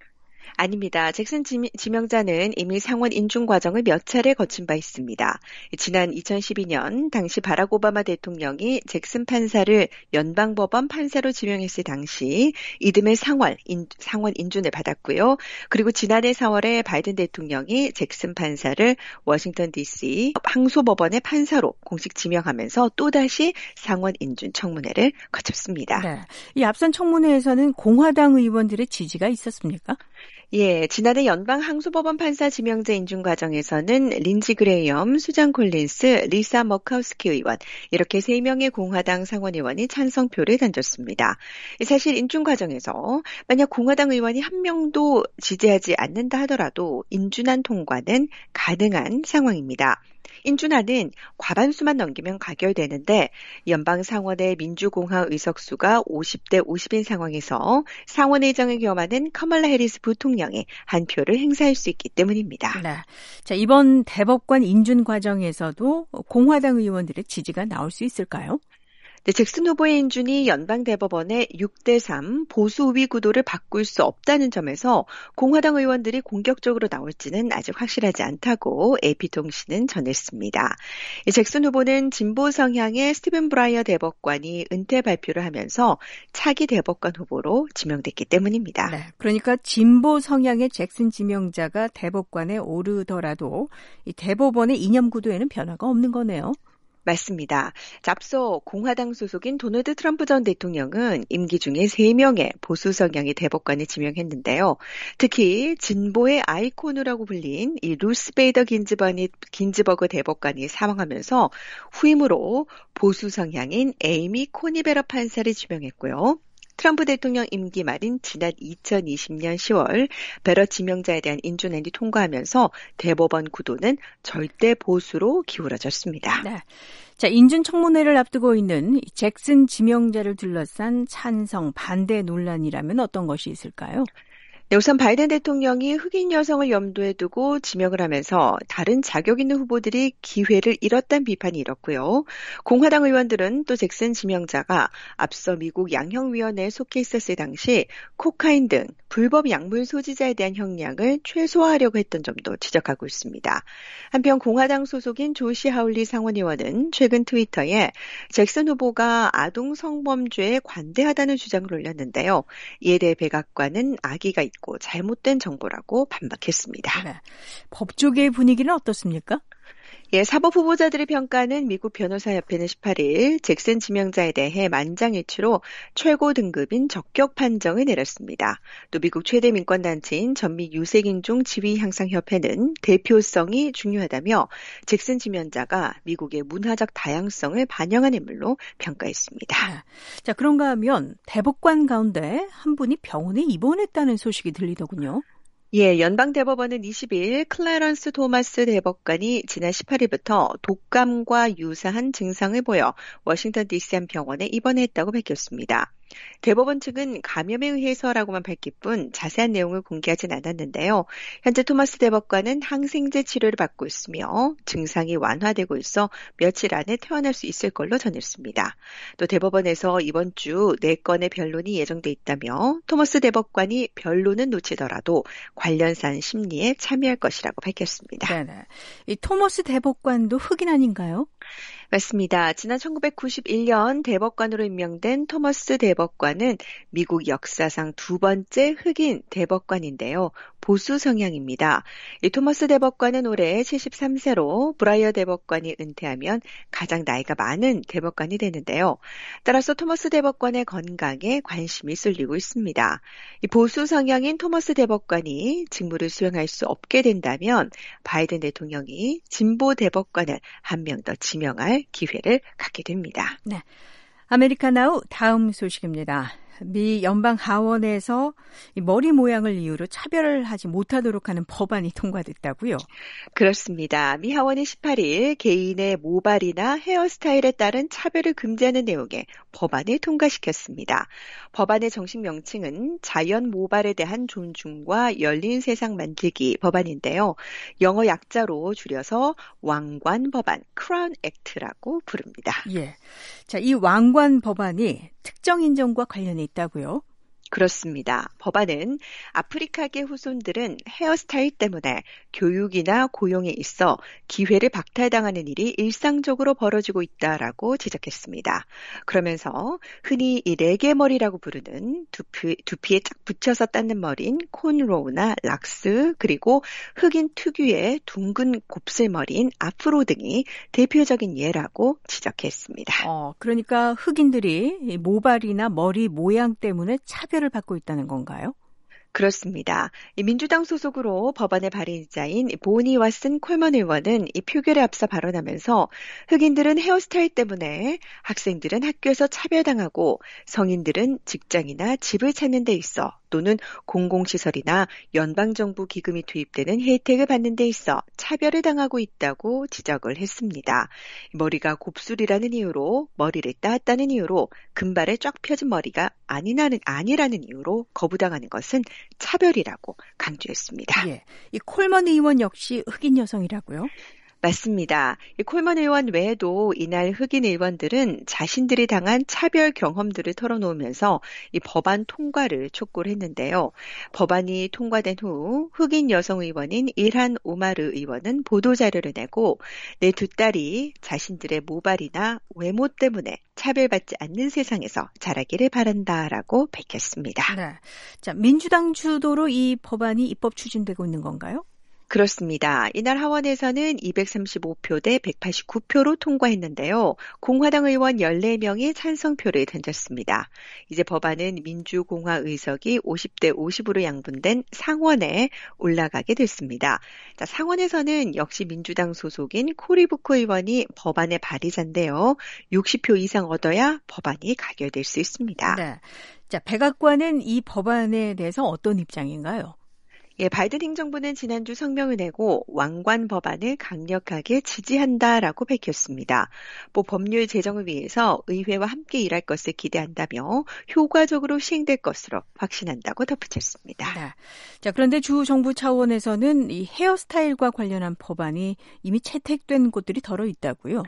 아닙니다. 잭슨 지명자는 이미 상원 인준 과정을 몇 차례 거친 바 있습니다. 지난 이천십이 년 당시 바락 오바마 대통령이 잭슨 판사를 연방법원 판사로 지명했을 당시 이듬해 상원, 인, 상원 인준을 받았고요. 그리고 지난해 사월에 바이든 대통령이 잭슨 판사를 워싱턴 디씨 항소법원의 판사로 공식 지명하면서 또다시 상원 인준 청문회를 거쳤습니다. 네. 이 앞선 청문회에서는 공화당 의원들의 지지가 있었습니까? 예, 지난해 연방 항소법원 판사 지명자 인준 과정에서는 린지 그레이엄, 수잔 콜린스, 리사 머카우스키 의원 이렇게 세 명의 공화당 상원 의원이 찬성표를 던졌습니다. 사실 인준 과정에서 만약 공화당 의원이 한 명도 지지하지 않는다 하더라도 인준안 통과는 가능한 상황입니다. 인준안은 과반수만 넘기면 가결되는데 연방 상원의 민주공화 의석수가 오십 대 오십인 상황에서 상원의장을 겸하는 카멀라 해리스 부통령이 한 표를 행사할 수 있기 때문입니다. 네. 자, 이번 대법관 인준 과정에서도 공화당 의원들의 지지가 나올 수 있을까요? 네, 잭슨 후보의 인준이 연방대법원의 육 대 삼 보수 우위 구도를 바꿀 수 없다는 점에서 공화당 의원들이 공격적으로 나올지는 아직 확실하지 않다고 에이피통신은 전했습니다. 잭슨 후보는 진보 성향의 스티븐 브라이어 대법관이 은퇴 발표를 하면서 차기 대법관 후보로 지명됐기 때문입니다. 네, 그러니까 진보 성향의 잭슨 지명자가 대법관에 오르더라도 이 대법원의 이념 구도에는 변화가 없는 거네요. 맞습니다. 앞서 공화당 소속인 도널드 트럼프 전 대통령은 임기 중에 세 명의 보수 성향의 대법관을 지명했는데요. 특히 진보의 아이콘이라고 불린 이 루스 베이더 긴즈버니, 긴즈버그 대법관이 사망하면서 후임으로 보수 성향인 에이미 코니 베러 판사를 지명했고요. 트럼프 대통령 임기 말인 지난 이천이십 년 시월 베러 지명자에 대한 인준안이 통과하면서 대법원 구도는 절대 보수로 기울어졌습니다. 네. 자, 인준 청문회를 앞두고 있는 잭슨 지명자를 둘러싼 찬성 반대 논란이라면 어떤 것이 있을까요? 네, 우선 바이든 대통령이 흑인 여성을 염두에 두고 지명을 하면서 다른 자격 있는 후보들이 기회를 잃었다는 비판이 일었고요. 공화당 의원들은 또 잭슨 지명자가 앞서 미국 양형위원회에 속해 있었을 당시 코카인 등 불법 약물 소지자에 대한 형량을 최소화하려고 했던 점도 지적하고 있습니다. 한편 공화당 소속인 조시 하울리 상원의원은 최근 트위터에 잭슨 후보가 아동 성범죄에 관대하다는 주장을 올렸는데요. 이에 대해 백악관은 악의가 있고 잘못된 정보라고 반박했습니다. 네. 법조계의 분위기는 어떻습니까? 예, 사법 후보자들의 평가는 미국 변호사협회는 십팔 일 잭슨 지명자에 대해 만장일치로 최고 등급인 적격 판정을 내렸습니다. 또 미국 최대 민권단체인 전미 유색인종 지위 향상 협회는 대표성이 중요하다며 잭슨 지명자가 미국의 문화적 다양성을 반영한 인물로 평가했습니다. 네. 자, 그런가 하면 대법관 가운데 한 분이 병원에 입원했다는 소식이 들리더군요. 예, 연방대법원은 이십 일 클래런스 토마스 대법관이 지난 십팔 일부터 독감과 유사한 증상을 보여 워싱턴 디씨 한 병원에 입원했다고 밝혔습니다. 대법원 측은 감염에 의해서라고만 밝힐 뿐 자세한 내용을 공개하진 않았는데요. 현재 토마스 대법관은 항생제 치료를 받고 있으며 증상이 완화되고 있어 며칠 안에 퇴원할 수 있을 걸로 전했습니다. 또 대법원에서 이번 주 네 건의 변론이 예정돼 있다며 토마스 대법관이 변론은 놓치더라도 관련 사안 심리에 참여할 것이라고 밝혔습니다. 네네. 이 토머스 대법관도 흑인 아닌가요? 맞습니다. 지난 천구백구십일 년 대법관으로 임명된 토머스 대법관은 미국 역사상 두 번째 흑인 대법관인데요. 보수 성향입니다. 이 토머스 대법관은 올해 칠십삼 세로 브라이어 대법관이 은퇴하면 가장 나이가 많은 대법관이 되는데요. 따라서 토머스 대법관의 건강에 관심이 쏠리고 있습니다. 이 보수 성향인 토머스 대법관이 직무를 수행할 수 없게 된다면 바이든 대통령이 진보 대법관을 한 명 더 지명할 기회를 갖게 됩니다. 네, 아메리카나우 다음 소식입니다. 미 연방 하원에서 머리 모양을 이유로 차별을 하지 못하도록 하는 법안이 통과됐다고요? 그렇습니다. 미 하원이 십팔 일 개인의 모발이나 헤어스타일에 따른 차별을 금지하는 내용의 법안을 통과시켰습니다. 법안의 정식 명칭은 자연 모발에 대한 존중과 열린 세상 만들기 법안인데요. 영어 약자로 줄여서 왕관 법안, 크라운 액트라고 부릅니다. 예. 자, 이 왕관 법안이 특정 인종과 관련이 있다고요? 그렇습니다. 법안은 아프리카계 후손들은 헤어스타일 때문에 교육이나 고용에 있어 기회를 박탈당하는 일이 일상적으로 벌어지고 있다라고 지적했습니다. 그러면서 흔히 이 레게머리라고 부르는 두피, 두피에 쫙 붙여서 닦는 머리인 콘로우나 락스, 그리고 흑인 특유의 둥근 곱슬머리인 아프로 등이 대표적인 예라고 지적했습니다. 어, 그러니까 흑인들이 모발이나 머리 모양 때문에 차별 을 받고 있다는 건가요? 그렇습니다. 민주당 소속으로 법안의 발의자인 보니 왓슨 콜먼 의원은 이 표결에 앞서 발언하면서 흑인들은 헤어스타일 때문에, 학생들은 학교에서 차별당하고, 성인들은 직장이나 집을 찾는 데 있어 또는 공공시설이나 연방정부 기금이 투입되는 혜택을 받는 데 있어 차별을 당하고 있다고 지적을 했습니다. 머리가 곱슬이라는 이유로, 머리를 따았다는 이유로, 금발에 쫙 펴진 머리가 아니라는, 아니라는 이유로 거부당하는 것은 차별이라고 강조했습니다. 예, 이 콜먼 의원 역시 흑인 여성이라고요? 맞습니다. 이 콜먼 의원 외에도 이날 흑인 의원들은 자신들이 당한 차별 경험들을 털어놓으면서 이 법안 통과를 촉구를 했는데요. 법안이 통과된 후 흑인 여성 의원인 일한 오마르 의원은 보도자료를 내고 내 두 딸이 자신들의 모발이나 외모 때문에 차별받지 않는 세상에서 자라기를 바란다라고 밝혔습니다. 네. 자, 민주당 주도로 이 법안이 입법 추진되고 있는 건가요? 그렇습니다. 이날 하원에서는 이백삼십오 표 대 백팔십구 표로 통과했는데요. 공화당 의원 열네 명이 찬성표를 던졌습니다. 이제 법안은 민주공화 의석이 오십 대 오십으로 양분된 상원에 올라가게 됐습니다. 자, 상원에서는 역시 민주당 소속인 코리 부커 의원이 법안의 발의자인데요. 육십 표 이상 얻어야 법안이 가결될 수 있습니다. 네. 자, 백악관은 이 법안에 대해서 어떤 입장인가요? 예, 바이든 행정부는 지난주 성명을 내고 왕관 법안을 강력하게 지지한다라고 밝혔습니다. 뭐 법률 제정을 위해서 의회와 함께 일할 것을 기대한다며 효과적으로 시행될 것으로 확신한다고 덧붙였습니다. 네. 자, 그런데 주 정부 차원에서는 이 헤어스타일과 관련한 법안이 이미 채택된 곳들이 덜어 있다고요?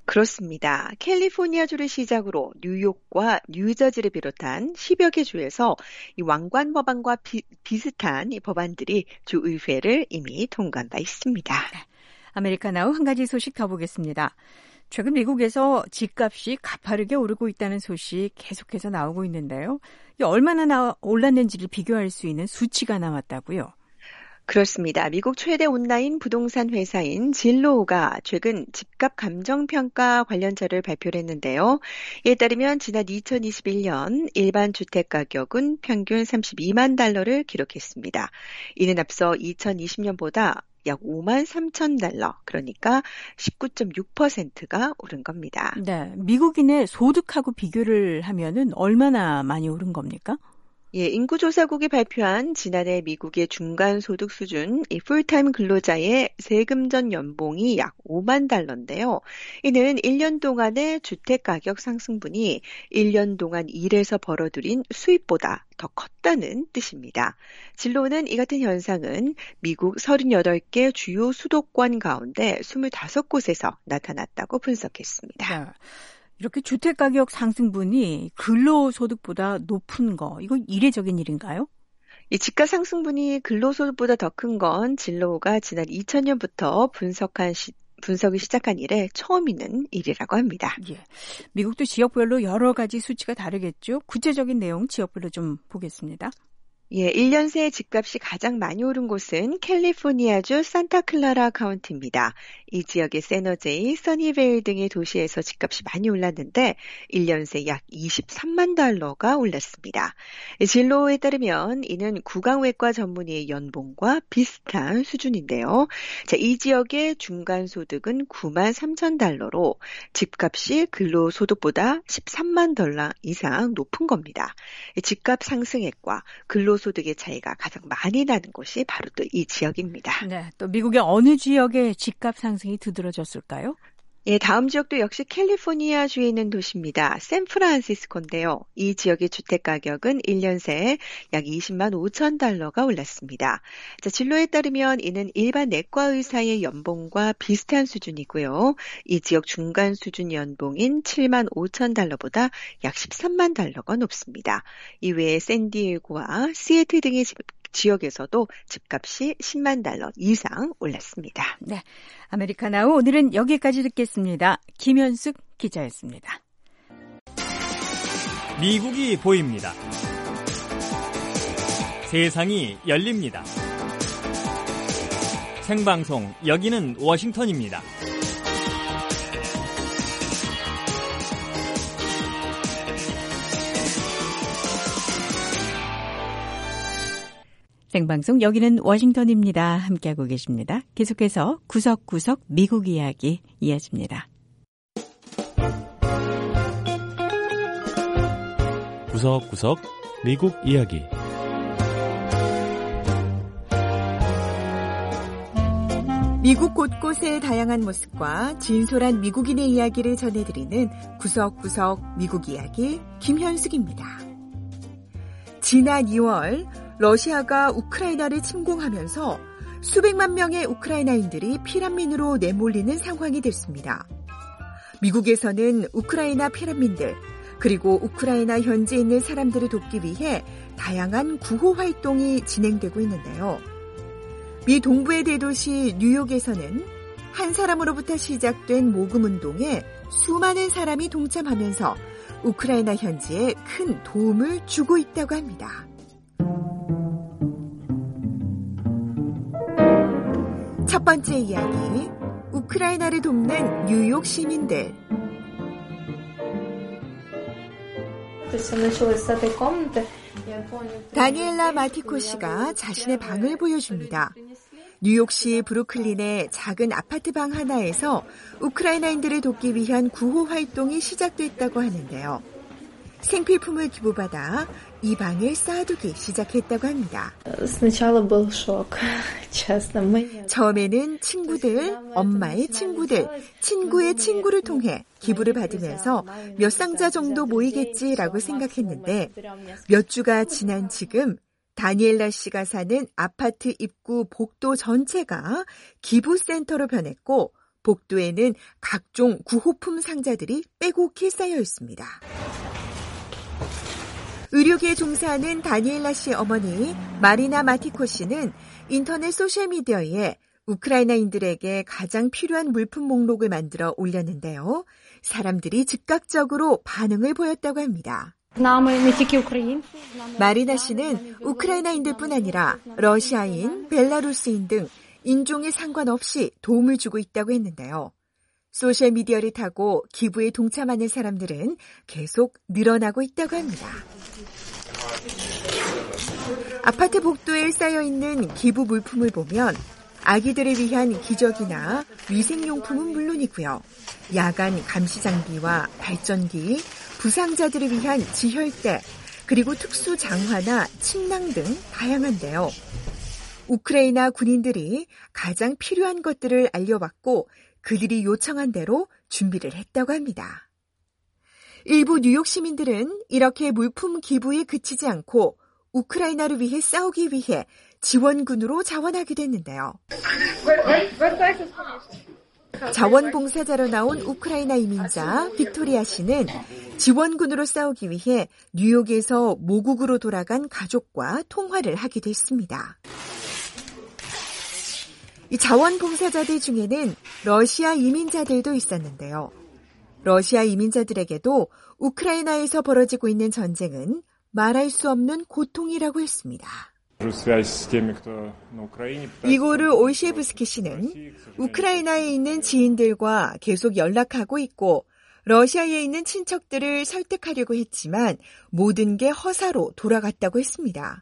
그렇습니다. 캘리포니아주를 시작으로 뉴욕과 뉴저지를 비롯한 십여 개 주에서 이 왕관 법안과 비, 비슷한 이 법안들이 주의회를 이미 통과한 바 있습니다. 네. 아메리카나우 한 가지 소식 더 보겠습니다. 최근 미국에서 집값이 가파르게 오르고 있다는 소식 계속해서 나오고 있는데요. 얼마나 나, 올랐는지를 비교할 수 있는 수치가 나왔다고요? 그렇습니다. 미국 최대 온라인 부동산 회사인 질로우가 최근 집값 감정평가 관련 자료를 발표를 했는데요. 이에 따르면 지난 이천이십일 년 일반 주택 가격은 평균 삼십이만 달러를 기록했습니다. 이는 앞서 이천이십 년보다 약 오만 삼천 달러, 그러니까 십구 점 육 퍼센트가 오른 겁니다. 네, 미국인의 소득하고 비교를 하면은 얼마나 많이 오른 겁니까? 예, 인구조사국이 발표한 지난해 미국의 중간소득 수준, 이 풀타임 근로자의 세금 전 연봉이 약 오만 달러인데요. 이는 일 년 동안의 주택가격 상승분이 일 년 동안 일해서 벌어들인 수입보다 더 컸다는 뜻입니다. 진로는 이 같은 현상은 미국 서른여덟 개 주요 수도권 가운데 스물다섯 곳에서 나타났다고 분석했습니다. 네. 이렇게 주택가격 상승분이 근로소득보다 높은 거, 이건 이례적인 일인가요? 이 집가 상승분이 근로소득보다 더 큰 건 진로우가 지난 이천 년부터 분석한 시, 분석을 시작한 이래 처음 있는 일이라고 합니다. 예. 미국도 지역별로 여러 가지 수치가 다르겠죠. 구체적인 내용 지역별로 좀 보겠습니다. 예, 일 년 새 집값이 가장 많이 오른 곳은 캘리포니아주 산타클라라 카운티입니다. 이 지역의 세너제이, 써니베일 등의 도시에서 집값이 많이 올랐는데 일 년 새 약 이십삼만 달러가 올랐습니다. 진로에 따르면 이는 구강외과 전문의의 연봉과 비슷한 수준인데요. 자, 이 지역의 중간소득은 구만 삼천 달러로 집값이 근로소득보다 십삼만 달러 이상 높은 겁니다. 집값 상승액과 근로 소득의 차이가 가장 많이 나는 곳이 바로 또 이 지역입니다. 네, 또 미국의 어느 지역의 집값 상승이 두드러졌을까요? 예, 다음 지역도 역시 캘리포니아주에 있는 도시입니다. 샌프란시스코인데요. 이 지역의 주택 가격은 일 년 새 약 이십만 오천 달러가 올랐습니다. 자, 진로에 따르면 이는 일반 내과 의사의 연봉과 비슷한 수준이고요. 이 지역 중간 수준 연봉인 칠만 오천 달러보다 약 십삼만 달러가 높습니다. 이외에 샌디에고와 시애틀 등의 집 지역에서도 집값이 십만 달러 이상 올랐습니다. 네, 아메리카나우 오늘은 여기까지 듣겠습니다. 김현숙 기자였습니다. 미국이 보입니다. 세상이 열립니다. 생방송 여기는 워싱턴입니다. 생방송 여기는 워싱턴입니다. 함께하고 계십니다. 계속해서 구석구석 미국 이야기 이어집니다. 구석구석 미국 이야기. 미국 곳곳의 다양한 모습과 진솔한 미국인의 이야기를 전해드리는 구석구석 미국 이야기 김현숙입니다. 지난 이월 러시아가 우크라이나를 침공하면서 수백만 명의 우크라이나인들이 피난민으로 내몰리는 상황이 됐습니다. 미국에서는 우크라이나 피난민들 그리고 우크라이나 현지에 있는 사람들을 돕기 위해 다양한 구호 활동이 진행되고 있는데요. 미 동부의 대도시 뉴욕에서는 한 사람으로부터 시작된 모금운동에 수많은 사람이 동참하면서 우크라이나 현지에 큰 도움을 주고 있다고 합니다. 첫 번째 이야기, 우크라이나를 돕는 뉴욕 시민들. 다니엘라 마티코 씨가 자신의 방을 보여줍니다. 뉴욕시 브루클린의 작은 아파트 방 하나에서 우크라이나인들을 돕기 위한 구호 활동이 시작됐다고 하는데요. 생필품을 기부받아 이 방을 쌓아두기 시작했다고 합니다. 처음에는 친구들, 엄마의 친구들, 친구의 친구를 통해 기부를 받으면서 몇 상자 정도 모이겠지라고 생각했는데 몇 주가 지난 지금 다니엘라 씨가 사는 아파트 입구 복도 전체가 기부센터로 변했고 복도에는 각종 구호품 상자들이 빼곡히 쌓여 있습니다. 의료계에 종사하는 다니엘라 씨의 어머니 마리나 마티코 씨는 인터넷 소셜미디어에 우크라이나인들에게 가장 필요한 물품 목록을 만들어 올렸는데요. 사람들이 즉각적으로 반응을 보였다고 합니다. 마리나 씨는 우크라이나인들뿐 아니라 러시아인, 벨라루스인 등 인종에 상관없이 도움을 주고 있다고 했는데요. 소셜미디어를 타고 기부에 동참하는 사람들은 계속 늘어나고 있다고 합니다. 아파트 복도에 쌓여있는 기부 물품을 보면 아기들을 위한 기저귀나 위생용품은 물론이고요. 야간 감시 장비와 발전기, 부상자들을 위한 지혈대, 그리고 특수 장화나 침낭 등 다양한데요. 우크라이나 군인들이 가장 필요한 것들을 알려받고 그들이 요청한 대로 준비를 했다고 합니다. 일부 뉴욕 시민들은 이렇게 물품 기부에 그치지 않고 우크라이나를 위해 싸우기 위해 지원군으로 자원하기도 했는데요. 자원봉사자로 나온 우크라이나 이민자 빅토리아 씨는 지원군으로 싸우기 위해 뉴욕에서 모국으로 돌아간 가족과 통화를 하기도 했습니다. 이 자원봉사자들 중에는 러시아 이민자들도 있었는데요. 러시아 이민자들에게도 우크라이나에서 벌어지고 있는 전쟁은 말할 수 없는 고통이라고 했습니다. 이고르 올셰브스키 씨는 우크라이나에 있는 지인들과 계속 연락하고 있고 러시아에 있는 친척들을 설득하려고 했지만 모든 게 허사로 돌아갔다고 했습니다.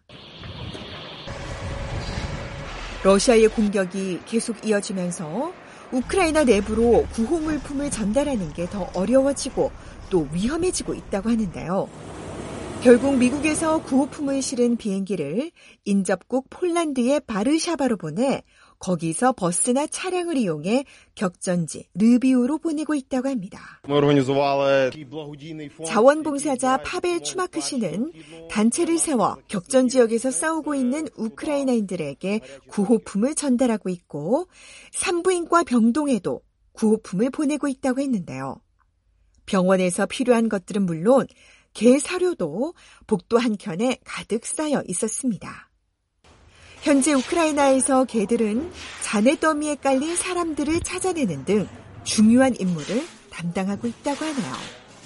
러시아의 공격이 계속 이어지면서 우크라이나 내부로 구호물품을 전달하는 게 더 어려워지고 또 위험해지고 있다고 하는데요. 결국 미국에서 구호품을 실은 비행기를 인접국 폴란드의 바르샤바로 보내 거기서 버스나 차량을 이용해 격전지 르비우로 보내고 있다고 합니다. 자원봉사자 파벨 추마크 씨는 단체를 세워 격전 지역에서 싸우고 있는 우크라이나인들에게 구호품을 전달하고 있고 산부인과 병동에도 구호품을 보내고 있다고 했는데요. 병원에서 필요한 것들은 물론 개 사료도 복도 한켠에 가득 쌓여 있었습니다. 현재 우크라이나에서 개들은 잔해 더미에 깔린 사람들을 찾아내는 등 중요한 임무를 담당하고 있다고 하네요.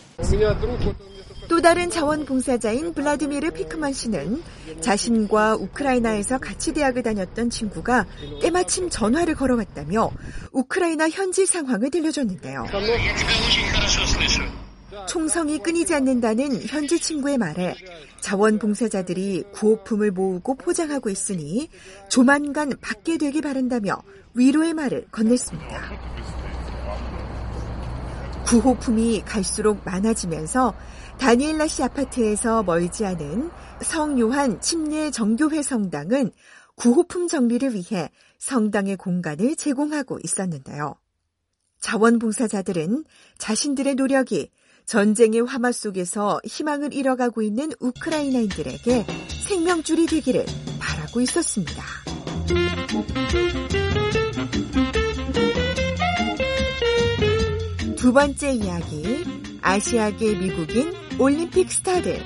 또 다른 자원봉사자인 블라디미르 피크만 씨는 자신과 우크라이나에서 같이 대학을 다녔던 친구가 때마침 전화를 걸어왔다며 우크라이나 현지 상황을 들려줬는데요. 총성이 끊이지 않는다는 현지 친구의 말에 자원봉사자들이 구호품을 모으고 포장하고 있으니 조만간 받게 되길 바란다며 위로의 말을 건넸습니다. 구호품이 갈수록 많아지면서 다니엘라 씨 아파트에서 멀지 않은 성요한 침례 정교회 성당은 구호품 정리를 위해 성당의 공간을 제공하고 있었는데요. 자원봉사자들은 자신들의 노력이 전쟁의 화마 속에서 희망을 잃어가고 있는 우크라이나인들에게 생명줄이 되기를 바라고 있었습니다. 두 번째 이야기, 아시아계 미국인 올림픽 스타들.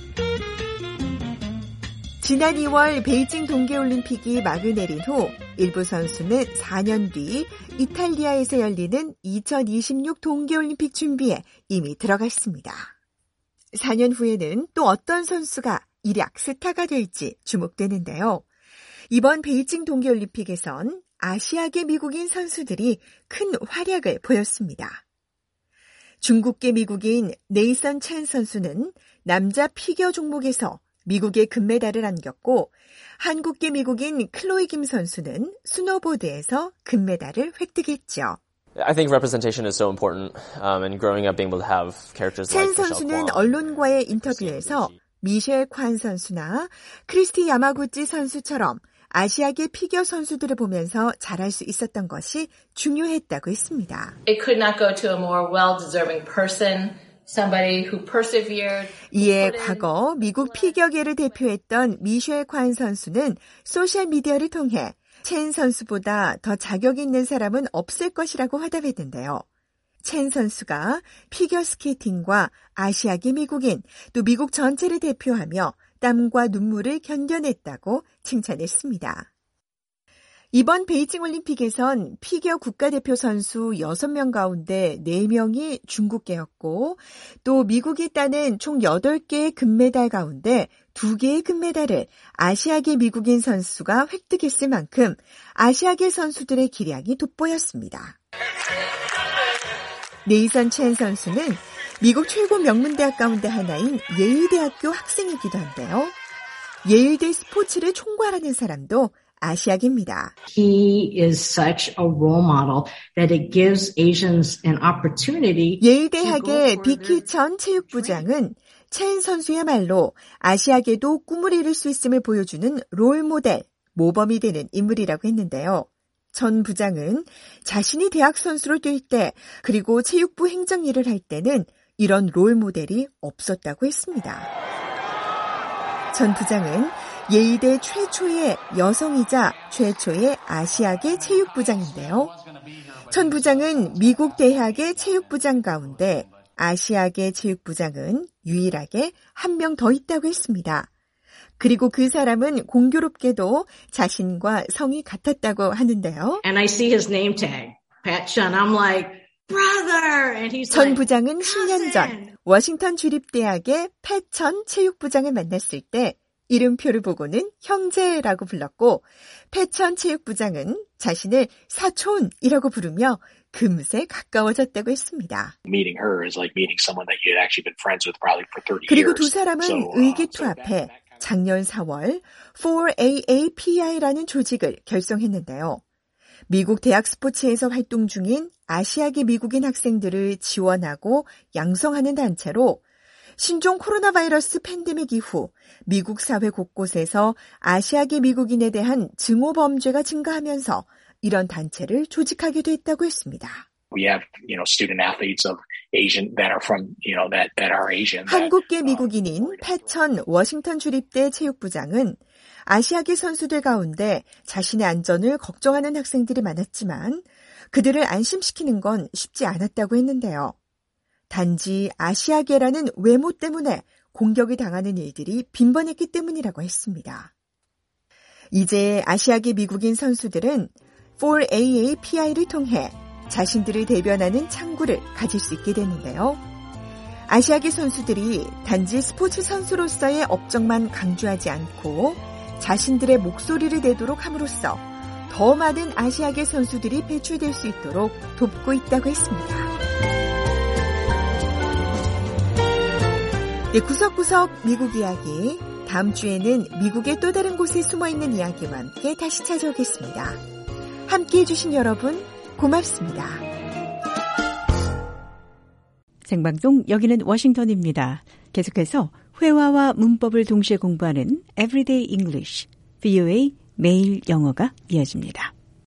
지난 이월 베이징 동계올림픽이 막을 내린 후 일부 선수는 사 년 뒤 이탈리아에서 열리는 이천이십육 동계올림픽 준비에 이미 들어갔습니다. 사 년 후에는 또 어떤 선수가 일약 스타가 될지 주목되는데요. 이번 베이징 동계올림픽에선 아시아계 미국인 선수들이 큰 활약을 보였습니다. 중국계 미국인 네이선 첸 선수는 남자 피겨 종목에서 미국의 금메달을 안겼고 한국계 미국인 클로이 김 선수는 스노보드에서 금메달을 획득했죠. I think representation is so important, um, and growing up being able to have characters like 첸 선수는 언론과의 인터뷰에서 미셸 관 선수나 크리스티 야마구치 선수처럼 아시아계 피겨 선수들을 보면서 잘할 수 있었던 것이 중요했다고 했습니다. It could not go to a more well-deserving person. Somebody who persevered. 이에 과거 미국 피겨계를 대표했던 미셸 관 선수는 소셜미디어를 통해 첸 선수보다 더 자격 있는 사람은 없을 것이라고 화답했는데요. 첸 선수가 피겨스케이팅과 아시아계 미국인, 또 미국 전체를 대표하며 땀과 눈물을 견뎌냈다고 칭찬했습니다. 이번 베이징 올림픽에선 피겨 국가대표 선수 여섯 명 가운데 네 명이 중국계였고 또 미국이 따낸 총 여덟 개의 금메달 가운데 두 개의 금메달을 아시아계 미국인 선수가 획득했을 만큼 아시아계 선수들의 기량이 돋보였습니다. 네이선 첸 선수는 미국 최고 명문대학 가운데 하나인 예일대학교 학생이기도 한데요. 예일대 스포츠를 총괄하는 사람도 아시아계입니다. He is such a role model that it gives Asians an opportunity. 예일대학의 비키천 체육부장은 첸 선수야말로 아시아계도 꿈을 이룰 수 있음을 보여주는 롤모델, 모범이 되는 인물이라고 했는데요. 전 부장은 자신이 대학 선수로 뛸 때 그리고 체육부 행정 일을 할 때는 이런 롤모델이 없었다고 했습니다. 전 부장은 예의대 최초의 여성이자 최초의 아시아계 체육부장인데요. 전 부장은 미국 대학의 체육부장 가운데 아시아계 체육부장은 유일하게 한 명 더 있다고 했습니다. 그리고 그 사람은 공교롭게도 자신과 성이 같았다고 하는데요. And I see his name tag, Pat Chun. I'm like, brother. And he's 전 like, 부장은 십 년 전 워싱턴 주립대학의 패천 체육부장을 만났을 때 이름표를 보고는 형제라고 불렀고 패천 체육부장은 자신을 사촌이라고 부르며 금세 가까워졌다고 했습니다. Meeting her is like meeting someone that you had actually been friends with probably for thirty years. 그리고 두 사람은 So, uh, 의기투합해 작년 사월 포 에이 에이 피 아이라는 조직을 결성했는데요. 미국 대학 스포츠에서 활동 중인 아시아계 미국인 학생들을 지원하고 양성하는 단체로 신종 코로나 바이러스 팬데믹 이후 미국 사회 곳곳에서 아시아계 미국인에 대한 증오 범죄가 증가하면서 이런 단체를 조직하게 됐다고 했습니다. We have, you know, student athletes of Asian that are from, you know, that that are Asian. 한국계 미국인인 패천 워싱턴 주립대 체육부장은 아시아계 선수들 가운데 자신의 안전을 걱정하는 학생들이 많았지만 그들을 안심시키는 건 쉽지 않았다고 했는데요. 단지 아시아계라는 외모 때문에 공격이 당하는 일들이 빈번했기 때문이라고 했습니다. 이제 아시아계 미국인 선수들은 포 에이 에이 피 아이를 통해 자신들을 대변하는 창구를 가질 수 있게 되는데요. 아시아계 선수들이 단지 스포츠 선수로서의 업적만 강조하지 않고 자신들의 목소리를 내도록 함으로써 더 많은 아시아계 선수들이 배출될 수 있도록 돕고 있다고 했습니다. 네, 구석구석 미국 이야기. 다음 주에는 미국의 또 다른 곳에 숨어있는 이야기와 함께 다시 찾아오겠습니다. 함께해 주신 여러분 고맙습니다. 생방송 여기는 워싱턴입니다. 계속해서 회화와 문법을 동시에 공부하는 Everyday English, 브이오에이 매일 영어가 이어집니다.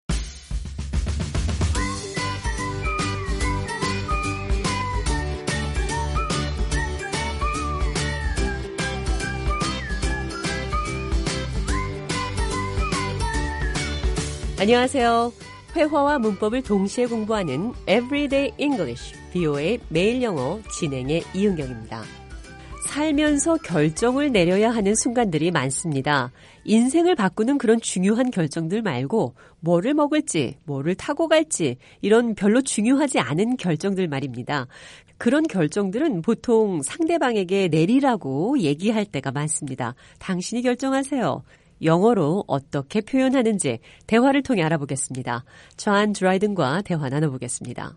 안녕하세요. 회화와 문법을 동시에 공부하는 Everyday English, 브이오에이 매일 영어 진행의 이은경입니다. 살면서 결정을 내려야 하는 순간들이 많습니다. 인생을 바꾸는 그런 중요한 결정들 말고 뭐를 먹을지, 뭐를 타고 갈지 이런 별로 중요하지 않은 결정들 말입니다. 그런 결정들은 보통 상대방에게 내리라고 얘기할 때가 많습니다. 당신이 결정하세요. 영어로 어떻게 표현하는지 대화를 통해 알아보겠습니다. 존 드라이든과 대화 나눠보겠습니다.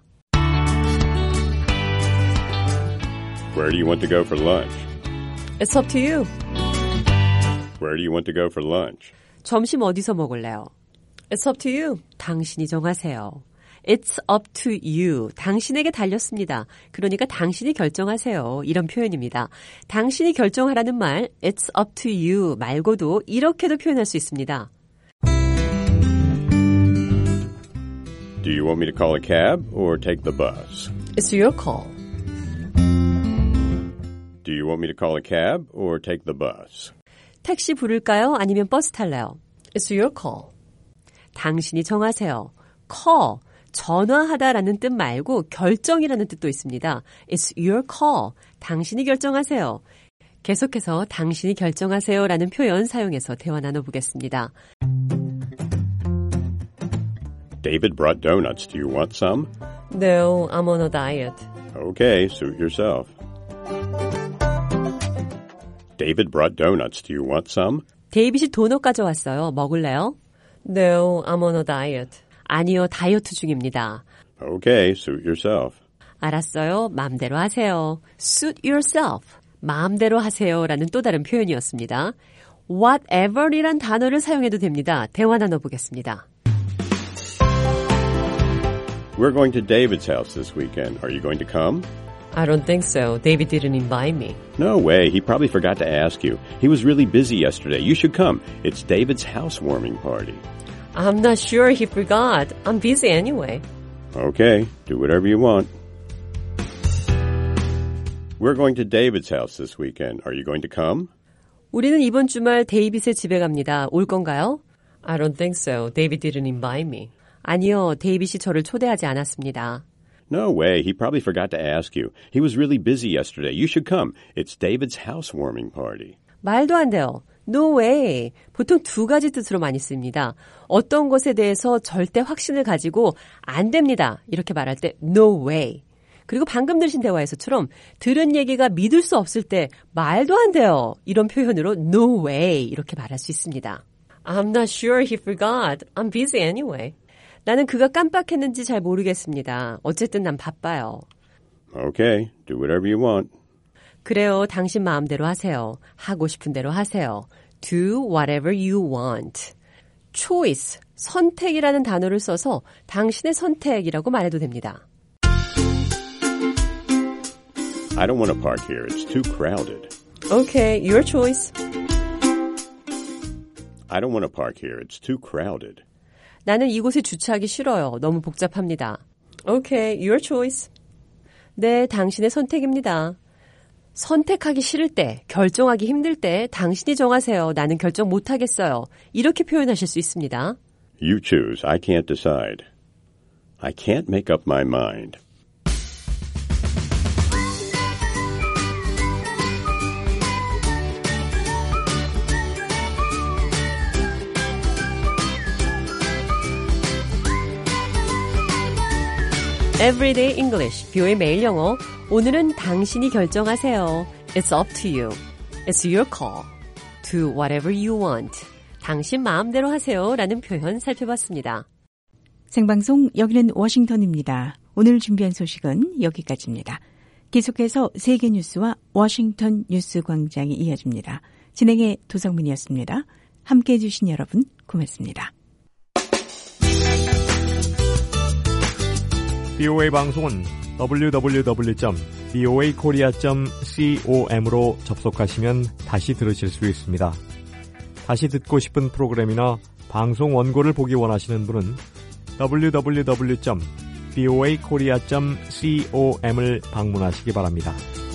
Where do you want to go for lunch? It's up to you. Where do you want to go for lunch? 점심 어디서 먹을래요? It's up to you. 당신이 정하세요. It's up to you. 당신에게 달렸습니다. 그러니까 당신이 결정하세요. 이런 표현입니다. 당신이 결정하라는 말 It's up to you 말고도 이렇게도 표현할 수 있습니다. Do you want me to call a cab or take the bus? It's your call. Do you want me to call a cab or take the bus? 택시 부를까요? 아니면 버스 탈래요? It's your call. 당신이 정하세요. call. 전화하다라는 뜻 말고 결정이라는 뜻도 있습니다. It's your call. 당신이 결정하세요. 계속해서 당신이 결정하세요라는 표현 사용해서 대화 나눠보겠습니다. David brought donuts. Do you want some? No, I'm on a diet. Okay, suit yourself. David brought donuts. Do you want some? 데이빗이 도넛 가져왔어요. 먹을래요? No, I'm on a diet. 아니요, 다이어트 중입니다. Okay, suit yourself. 알았어요. 마음대로 하세요. Suit yourself. 마음대로 하세요라는 또 다른 표현이었습니다. whatever이란 단어를 사용해도 됩니다. 대화 나눠보겠습니다. We're going to David's house this weekend. Are you going to come? I don't think so. David didn't invite me. No way. He probably forgot to ask you. He was really busy yesterday. You should come. It's David's housewarming party. I'm not sure he forgot. I'm busy anyway. Okay, do whatever you want. We're going to David's house this weekend. Are you going to come? 우리는 이번 주말 데이빗의 집에 갑니다. 올 건가요? I don't think so. David didn't invite me. 아니요, 데이빗이 저를 초대하지 않았습니다. No way. He probably forgot to ask you. He was really busy yesterday. You should come. It's David's housewarming party. 말도 안 돼요. No way. 보통 두 가지 뜻으로 많이 씁니다. 어떤 것에 대해서 절대 확신을 가지고 안 됩니다. 이렇게 말할 때 no way. 그리고 방금 들으신 대화에서처럼 들은 얘기가 믿을 수 없을 때 말도 안 돼요. 이런 표현으로 no way 이렇게 말할 수 있습니다. I'm not sure he forgot. I'm busy anyway. 나는 그가 깜빡했는지 잘 모르겠습니다. 어쨌든 난 바빠요. Okay, do whatever you want. 그래요. 당신 마음대로 하세요. 하고 싶은 대로 하세요. Do whatever you want. choice, 선택이라는 단어를 써서 당신의 선택이라고 말해도 됩니다. I don't want to park here. It's too crowded. Okay, your choice. I don't want to park here. It's too crowded. 나는 이곳에 주차하기 싫어요. 너무 복잡합니다. Okay, your choice. 네, 당신의 선택입니다. 선택하기 싫을 때, 결정하기 힘들 때 당신이 정하세요. 나는 결정 못하겠어요. 이렇게 표현하실 수 있습니다. You choose. I can't decide. I can't make up my mind. Everyday English, 비오의 매일 영어. 오늘은 당신이 결정하세요. It's up to you. It's your call. Do whatever you want. 당신 마음대로 하세요. 라는 표현 살펴봤습니다. 생방송 여기는 워싱턴입니다. 오늘 준비한 소식은 여기까지입니다. 계속해서 세계 뉴스와 워싱턴 뉴스 광장이 이어집니다. 진행의 도성민이었습니다. 함께해 주신 여러분 고맙습니다. 비오에이 방송은 더블유 더블유 더블유 점 비오에이 코리아 점 com으로 접속하시면 다시 들으실 수 있습니다. 다시 듣고 싶은 프로그램이나 방송 원고를 보기 원하시는 분은 더블유 더블유 더블유 점 비오에이 코리아 점 com을 방문하시기 바랍니다.